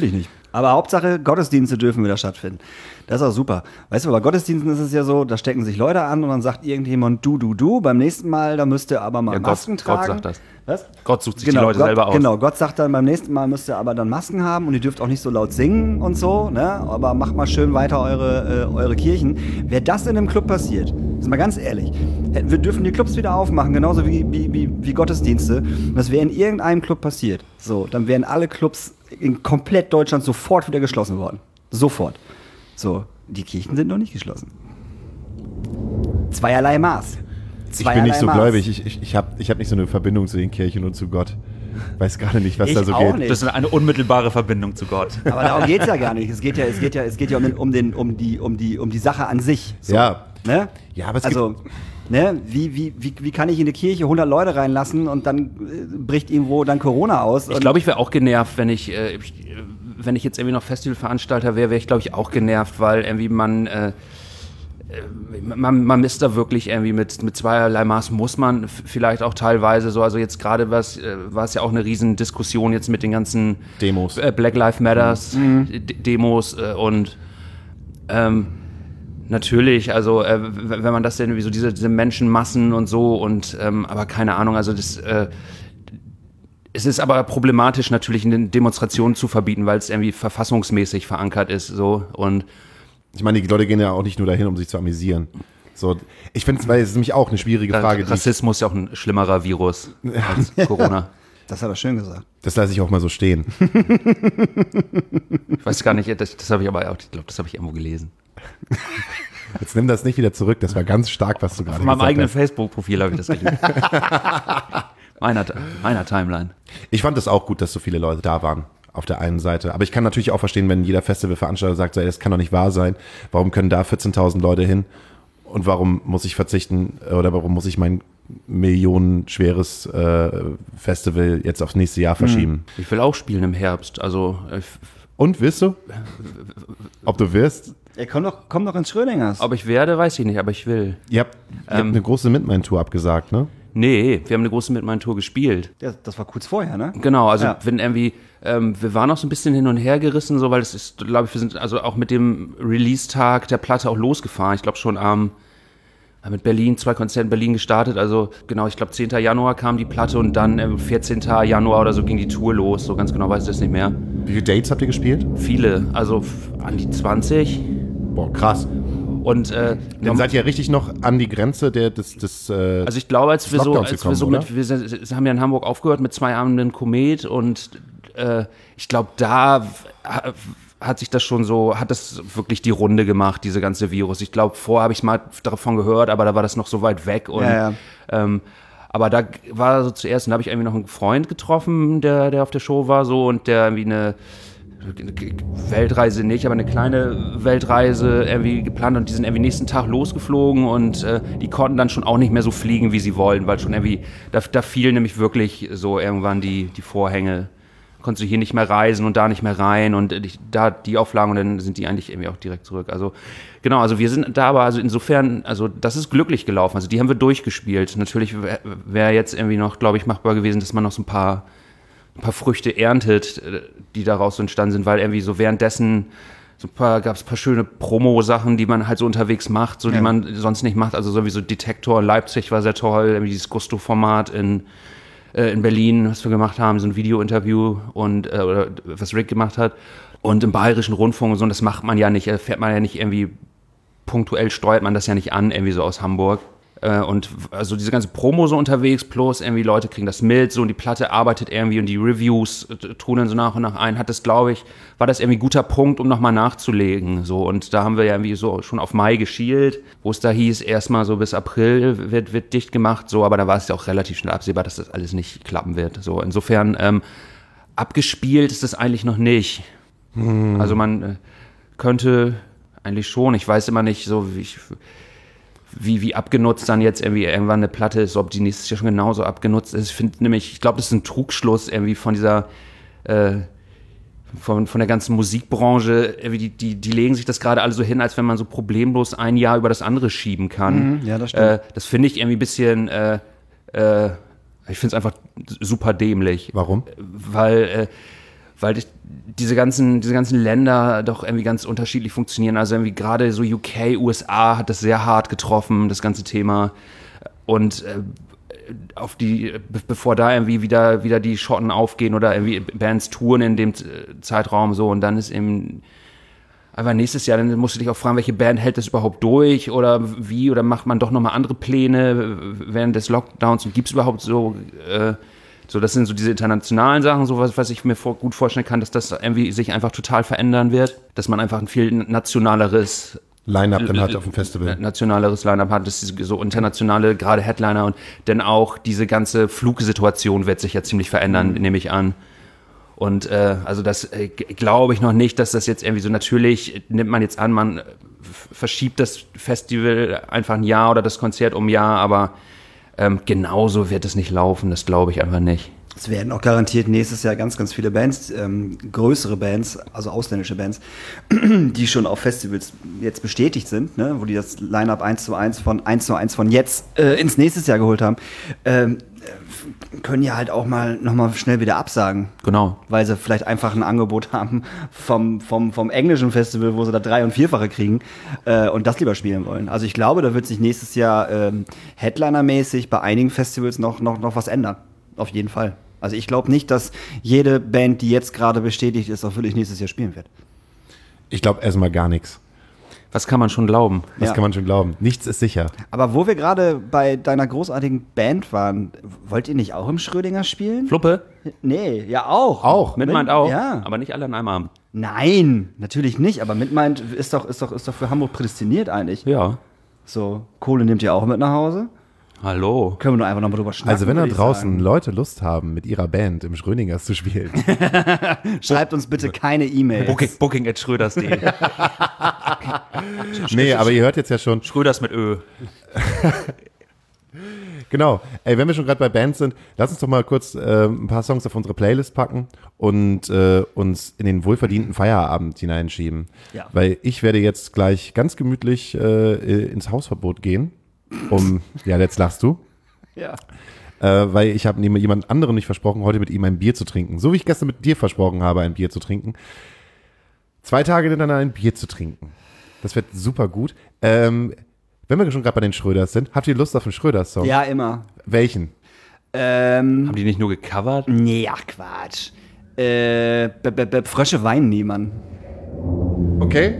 Aber Hauptsache, Gottesdienste dürfen wieder stattfinden. Das ist auch super. Weißt du, bei Gottesdiensten ist es ja so, da stecken sich Leute an und dann sagt irgendjemand, du, beim nächsten Mal, da müsst ihr aber mal Masken tragen. Gott sagt das. Was? Gott sucht sich die Leute selber aus. Genau, Gott sagt dann, beim nächsten Mal müsst ihr aber dann Masken haben und ihr dürft auch nicht so laut singen und so, ne? Aber macht mal schön weiter eure Kirchen. Wäre das in einem Club passiert, ist mal ganz ehrlich, wir dürfen die Clubs wieder aufmachen, genauso wie Gottesdienste. Und das wäre in irgendeinem Club passiert. So, dann wären alle Clubs in komplett Deutschland sofort wieder geschlossen worden. Sofort. So, die Kirchen sind noch nicht geschlossen. Zweierlei Maß. Ich bin nicht so gläubig. Ich hab nicht so eine Verbindung zu den Kirchen und zu Gott. Weiß gerade nicht, was da so geht. Nicht. Das ist eine unmittelbare Verbindung zu Gott. Aber darum geht's ja gar nicht. Es geht ja um die Sache an sich. So. Ja. Ne? Ja, aber es ne? Wie kann ich in eine Kirche 100 Leute reinlassen und dann bricht irgendwo dann Corona aus? Ich glaube, ich wäre auch genervt, wenn ich jetzt irgendwie noch Festivalveranstalter wäre ich, glaube ich, auch genervt, weil irgendwie man misst da wirklich irgendwie mit zweierlei Maß, muss man vielleicht auch teilweise so, also jetzt gerade war es ja auch eine riesen Diskussion jetzt mit den ganzen Demos, Black Lives Matters Demos und natürlich, also wenn man das denn wie so diese Menschenmassen und so und aber keine Ahnung, also das es ist aber problematisch natürlich in den Demonstrationen zu verbieten, weil es irgendwie verfassungsmäßig verankert ist so und ich meine, die Leute gehen ja auch nicht nur dahin, um sich zu amüsieren. So, ich finde, weil es ist nämlich auch eine schwierige Frage. Rassismus ist ja auch ein schlimmerer Virus als Corona. Das hat er schön gesagt. Das lasse ich auch mal so stehen. Ich weiß gar nicht, das habe ich aber auch, ich glaube, das habe ich irgendwo gelesen. Jetzt nimm das nicht wieder zurück, das war ganz stark, was du gerade gesagt hast. Auf meinem eigenen Facebook-Profil habe ich das gelesen. meiner Timeline. Ich fand es auch gut, dass so viele Leute da waren. Auf der einen Seite. Aber ich kann natürlich auch verstehen, wenn jeder Festivalveranstalter sagt, das kann doch nicht wahr sein. Warum können da 14.000 Leute hin? Und warum muss ich verzichten oder warum muss ich mein millionenschweres Festival jetzt aufs nächste Jahr verschieben? Ich will auch spielen im Herbst. Also und willst du? Ob du wirst? Ja, komm doch ins Schrödingers. Ob ich werde, weiß ich nicht, aber ich will. Ihr habt eine große Midnight-Tour abgesagt, ne? Nee, wir haben eine große Midnight-Tour gespielt. Ja, das war kurz vorher, ne? Genau, also wenn irgendwie, wir waren auch so ein bisschen hin und her gerissen, so, weil es ist, glaube ich, wir sind also auch mit dem Release-Tag der Platte auch losgefahren. Ich glaube schon mit Berlin, 2 Konzerte in Berlin gestartet, also genau, ich glaube 10. Januar kam die Platte und dann 14. Januar oder so ging die Tour los, so ganz genau weiß ich das nicht mehr. Wie viele Dates habt ihr gespielt? Viele, also an die 20. Boah, krass. Und dann seid ihr richtig noch an die Grenze des also ich glaube, wir haben ja in Hamburg aufgehört mit 2 Abenden Komet und ich glaube, da hat das wirklich die Runde gemacht, diese ganze Virus. Ich glaube, vorher habe ich mal davon gehört, aber da war das noch so weit weg und aber da war so zuerst, und da habe ich irgendwie noch einen Freund getroffen, der auf der Show war so und der irgendwie eine Weltreise nicht, aber eine kleine Weltreise irgendwie geplant und die sind irgendwie nächsten Tag losgeflogen und die konnten dann schon auch nicht mehr so fliegen, wie sie wollen, weil schon irgendwie, da fielen nämlich wirklich so irgendwann die Vorhänge. Konntest du hier nicht mehr reisen und da nicht mehr rein und da die Auflagen und dann sind die eigentlich irgendwie auch direkt zurück. Also genau, also wir sind da, aber also insofern, also das ist glücklich gelaufen. Also die haben wir durchgespielt. Natürlich wäre jetzt irgendwie noch, glaube ich, machbar gewesen, dass man noch so ein paar Früchte erntet, die daraus so entstanden sind, weil irgendwie so währenddessen gab es ein paar schöne Promo-Sachen, die man halt so unterwegs macht, so die man sonst nicht macht. Also sowieso Detektor in Leipzig war sehr toll, irgendwie dieses Gusto-Format in Berlin, was wir gemacht haben, so ein Video-Interview und oder was Rick gemacht hat. Und im Bayerischen Rundfunk und so, und das macht man ja nicht, fährt man ja nicht irgendwie punktuell, steuert man das ja nicht an, irgendwie so aus Hamburg. Und also diese ganze Promo so unterwegs, plus irgendwie Leute kriegen das mit, so und die Platte arbeitet irgendwie und die Reviews trudeln so nach und nach ein, war das irgendwie ein guter Punkt, um nochmal nachzulegen, so, und da haben wir ja irgendwie so schon auf Mai geschielt, wo es da hieß, erstmal so bis April wird dicht gemacht, so, aber da war es ja auch relativ schnell absehbar, dass das alles nicht klappen wird, so, insofern, abgespielt ist das eigentlich noch nicht. Also man könnte eigentlich schon, ich weiß immer nicht, so wie abgenutzt dann jetzt irgendwie irgendwann eine Platte ist, ob die nächstes Jahr schon genauso abgenutzt ist. Ich glaube, das ist ein Trugschluss irgendwie von dieser, von der ganzen Musikbranche. Irgendwie die legen sich das gerade alle so hin, als wenn man so problemlos ein Jahr über das andere schieben kann. Ja, das stimmt. Das finde ich irgendwie ein bisschen, ich finde es einfach super dämlich. Warum? weil diese ganzen Länder doch irgendwie ganz unterschiedlich funktionieren. Also irgendwie gerade so UK, USA hat das sehr hart getroffen, das ganze Thema. Und bevor da irgendwie wieder die Schotten aufgehen oder irgendwie Bands touren in dem Zeitraum so, und dann ist eben einfach nächstes Jahr, dann musst du dich auch fragen, welche Band hält das überhaupt durch oder wie, oder macht man doch nochmal andere Pläne während des Lockdowns und gibt es überhaupt so das sind so diese internationalen Sachen, so was ich mir gut vorstellen kann, dass das irgendwie sich einfach total verändern wird, dass man einfach ein viel nationaleres Line-Up dann hat auf dem Festival. Nationaleres Line-Up hat, das ist so internationale, gerade Headliner, und dann auch diese ganze Flugsituation wird sich ja ziemlich verändern, nehme ich an. Und also das glaube ich noch nicht, dass das jetzt irgendwie so, natürlich nimmt man jetzt an, man verschiebt das Festival einfach ein Jahr oder das Konzert um ein Jahr, aber genauso wird es nicht laufen, das glaube ich einfach nicht. Es werden auch garantiert nächstes Jahr ganz, ganz viele Bands, größere Bands, also ausländische Bands, die schon auf Festivals jetzt bestätigt sind, ne, wo die das Line-Up 1:1 von jetzt ins nächste Jahr geholt haben, können ja halt auch nochmal schnell wieder absagen. Genau. Weil sie vielleicht einfach ein Angebot haben vom englischen Festival, wo sie da 3- und 4-fache kriegen und das lieber spielen wollen. Also ich glaube, da wird sich nächstes Jahr Headliner-mäßig bei einigen Festivals noch was ändern. Auf jeden Fall. Also ich glaube nicht, dass jede Band, die jetzt gerade bestätigt ist, auch wirklich nächstes Jahr spielen wird. Ich glaube erstmal gar nichts. Was kann man schon glauben? Was kann man schon glauben? Nichts ist sicher. Aber wo wir gerade bei deiner großartigen Band waren, wollt ihr nicht auch im Schrödinger spielen? Fluppe? Nee, ja auch. Auch? Mitmeint auch? Ja. Aber nicht alle an einem Abend. Nein, natürlich nicht. Aber Mitmeint ist doch für Hamburg prädestiniert eigentlich. Ja. So, Kohle nehmt ihr auch mit nach Hause? Hallo. Können wir nur einfach nochmal drüber schnacken. Also wenn da draußen Leute Lust haben, mit ihrer Band im Schrödingers zu spielen. Schreibt uns bitte keine E-Mails. Booking@schröders.de. Nee, aber ihr hört jetzt ja schon. Schröders mit Ö. Genau. Ey, wenn wir schon gerade bei Bands sind, lass uns doch mal kurz ein paar Songs auf unsere Playlist packen und uns in den wohlverdienten Feierabend hineinschieben. Ja. Weil ich werde jetzt gleich ganz gemütlich ins Hausverbot gehen. Ja, jetzt lachst du. Ja. Weil ich habe jemand anderem nicht versprochen, heute mit ihm ein Bier zu trinken. So wie ich gestern mit dir versprochen habe, ein Bier zu trinken. 2 Tage hintereinander ein Bier zu trinken. Das wird super gut. Wenn wir schon gerade bei den Schröders sind, habt ihr Lust auf einen Schröders-Song? Ja, immer. Welchen? Haben die nicht nur gecovert? Nee, ach Quatsch. Frösche weinen nie, Mann. Okay.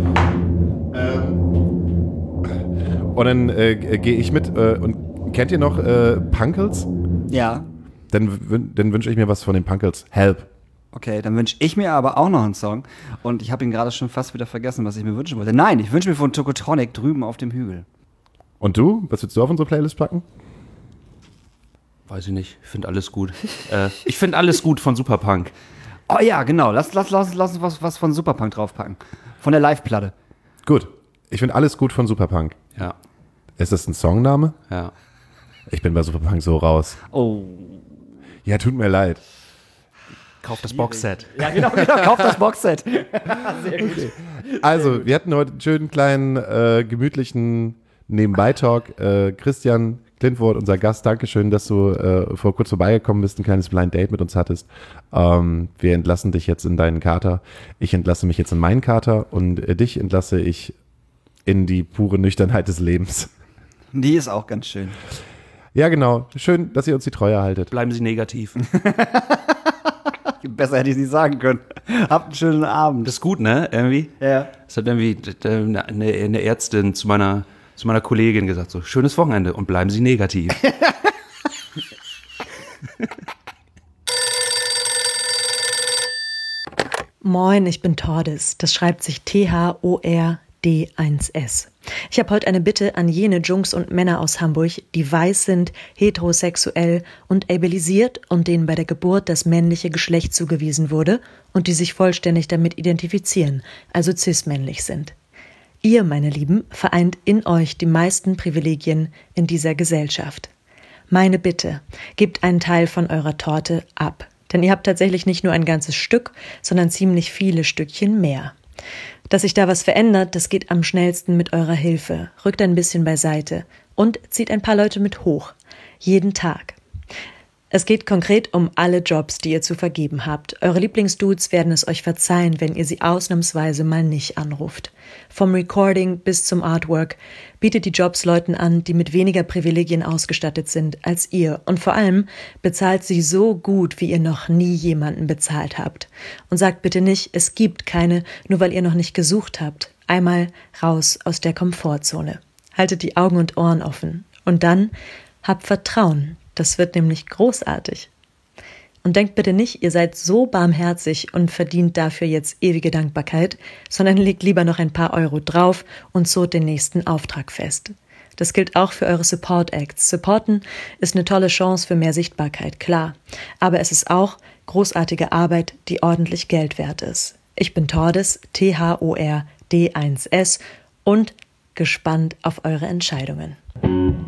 Und dann gehe ich mit. Und kennt ihr noch Punkles? Ja. Dann wünsche ich mir was von den Punkles. Help. Okay, dann wünsche ich mir aber auch noch einen Song. Und ich habe ihn gerade schon fast wieder vergessen, was ich mir wünschen wollte. Nein, ich wünsche mir von Tokotronic Drüben auf dem Hügel. Und du? Was willst du auf unsere Playlist packen? Weiß ich nicht. Ich finde alles gut. Ich finde alles gut von Superpunk. Oh ja, genau. Lass uns was von Superpunk draufpacken. Von der Live-Platte. Gut. Ich finde alles gut von Superpunk. Ja. Ist das ein Songname? Ja. Ich bin bei Superpunk so raus. Oh. Ja, tut mir leid. Kauf das Boxset. Ja, genau, kauf das Boxset. Sehr gut. Okay. Also, wir hatten heute einen schönen kleinen, gemütlichen Nebenbei-Talk. Christian Klintwort, unser Gast, Dankeschön, dass du vor kurz vorbeigekommen bist, ein kleines Blind Date mit uns hattest. Wir entlassen dich jetzt in deinen Kater. Ich entlasse mich jetzt in meinen Kater und dich entlasse ich in die pure Nüchternheit des Lebens. Die ist auch ganz schön. Ja, genau. Schön, dass ihr uns die Treue haltet. Bleiben Sie negativ. Besser hätte ich es nicht sagen können. Habt einen schönen Abend. Das ist gut, ne? Irgendwie? Ja. Das hat irgendwie eine Ärztin zu meiner Kollegin gesagt, so, schönes Wochenende und bleiben Sie negativ. Moin, ich bin Tordes. Das schreibt sich THORD1S. Ich habe heute eine Bitte an jene Jungs und Männer aus Hamburg, die weiß sind, heterosexuell und ableisiert und denen bei der Geburt das männliche Geschlecht zugewiesen wurde und die sich vollständig damit identifizieren, also cis-männlich sind. Ihr, meine Lieben, vereint in euch die meisten Privilegien in dieser Gesellschaft. Meine Bitte, gebt einen Teil von eurer Torte ab, denn ihr habt tatsächlich nicht nur ein ganzes Stück, sondern ziemlich viele Stückchen mehr. Dass sich da was verändert, das geht am schnellsten mit eurer Hilfe. Rückt ein bisschen beiseite und zieht ein paar Leute mit hoch. Jeden Tag. Es geht konkret um alle Jobs, die ihr zu vergeben habt. Eure Lieblingsdudes werden es euch verzeihen, wenn ihr sie ausnahmsweise mal nicht anruft. Vom Recording bis zum Artwork bietet die Jobs Leuten an, die mit weniger Privilegien ausgestattet sind als ihr. Und vor allem bezahlt sie so gut, wie ihr noch nie jemanden bezahlt habt. Und sagt bitte nicht, es gibt keine, nur weil ihr noch nicht gesucht habt. Einmal raus aus der Komfortzone. Haltet die Augen und Ohren offen. Und dann habt Vertrauen. Das wird nämlich großartig. Und denkt bitte nicht, ihr seid so barmherzig und verdient dafür jetzt ewige Dankbarkeit, sondern legt lieber noch ein paar Euro drauf und zurrt den nächsten Auftrag fest. Das gilt auch für eure Support-Acts. Supporten ist eine tolle Chance für mehr Sichtbarkeit, klar. Aber es ist auch großartige Arbeit, die ordentlich Geld wert ist. Ich bin Tordes, THORD1S und gespannt auf eure Entscheidungen.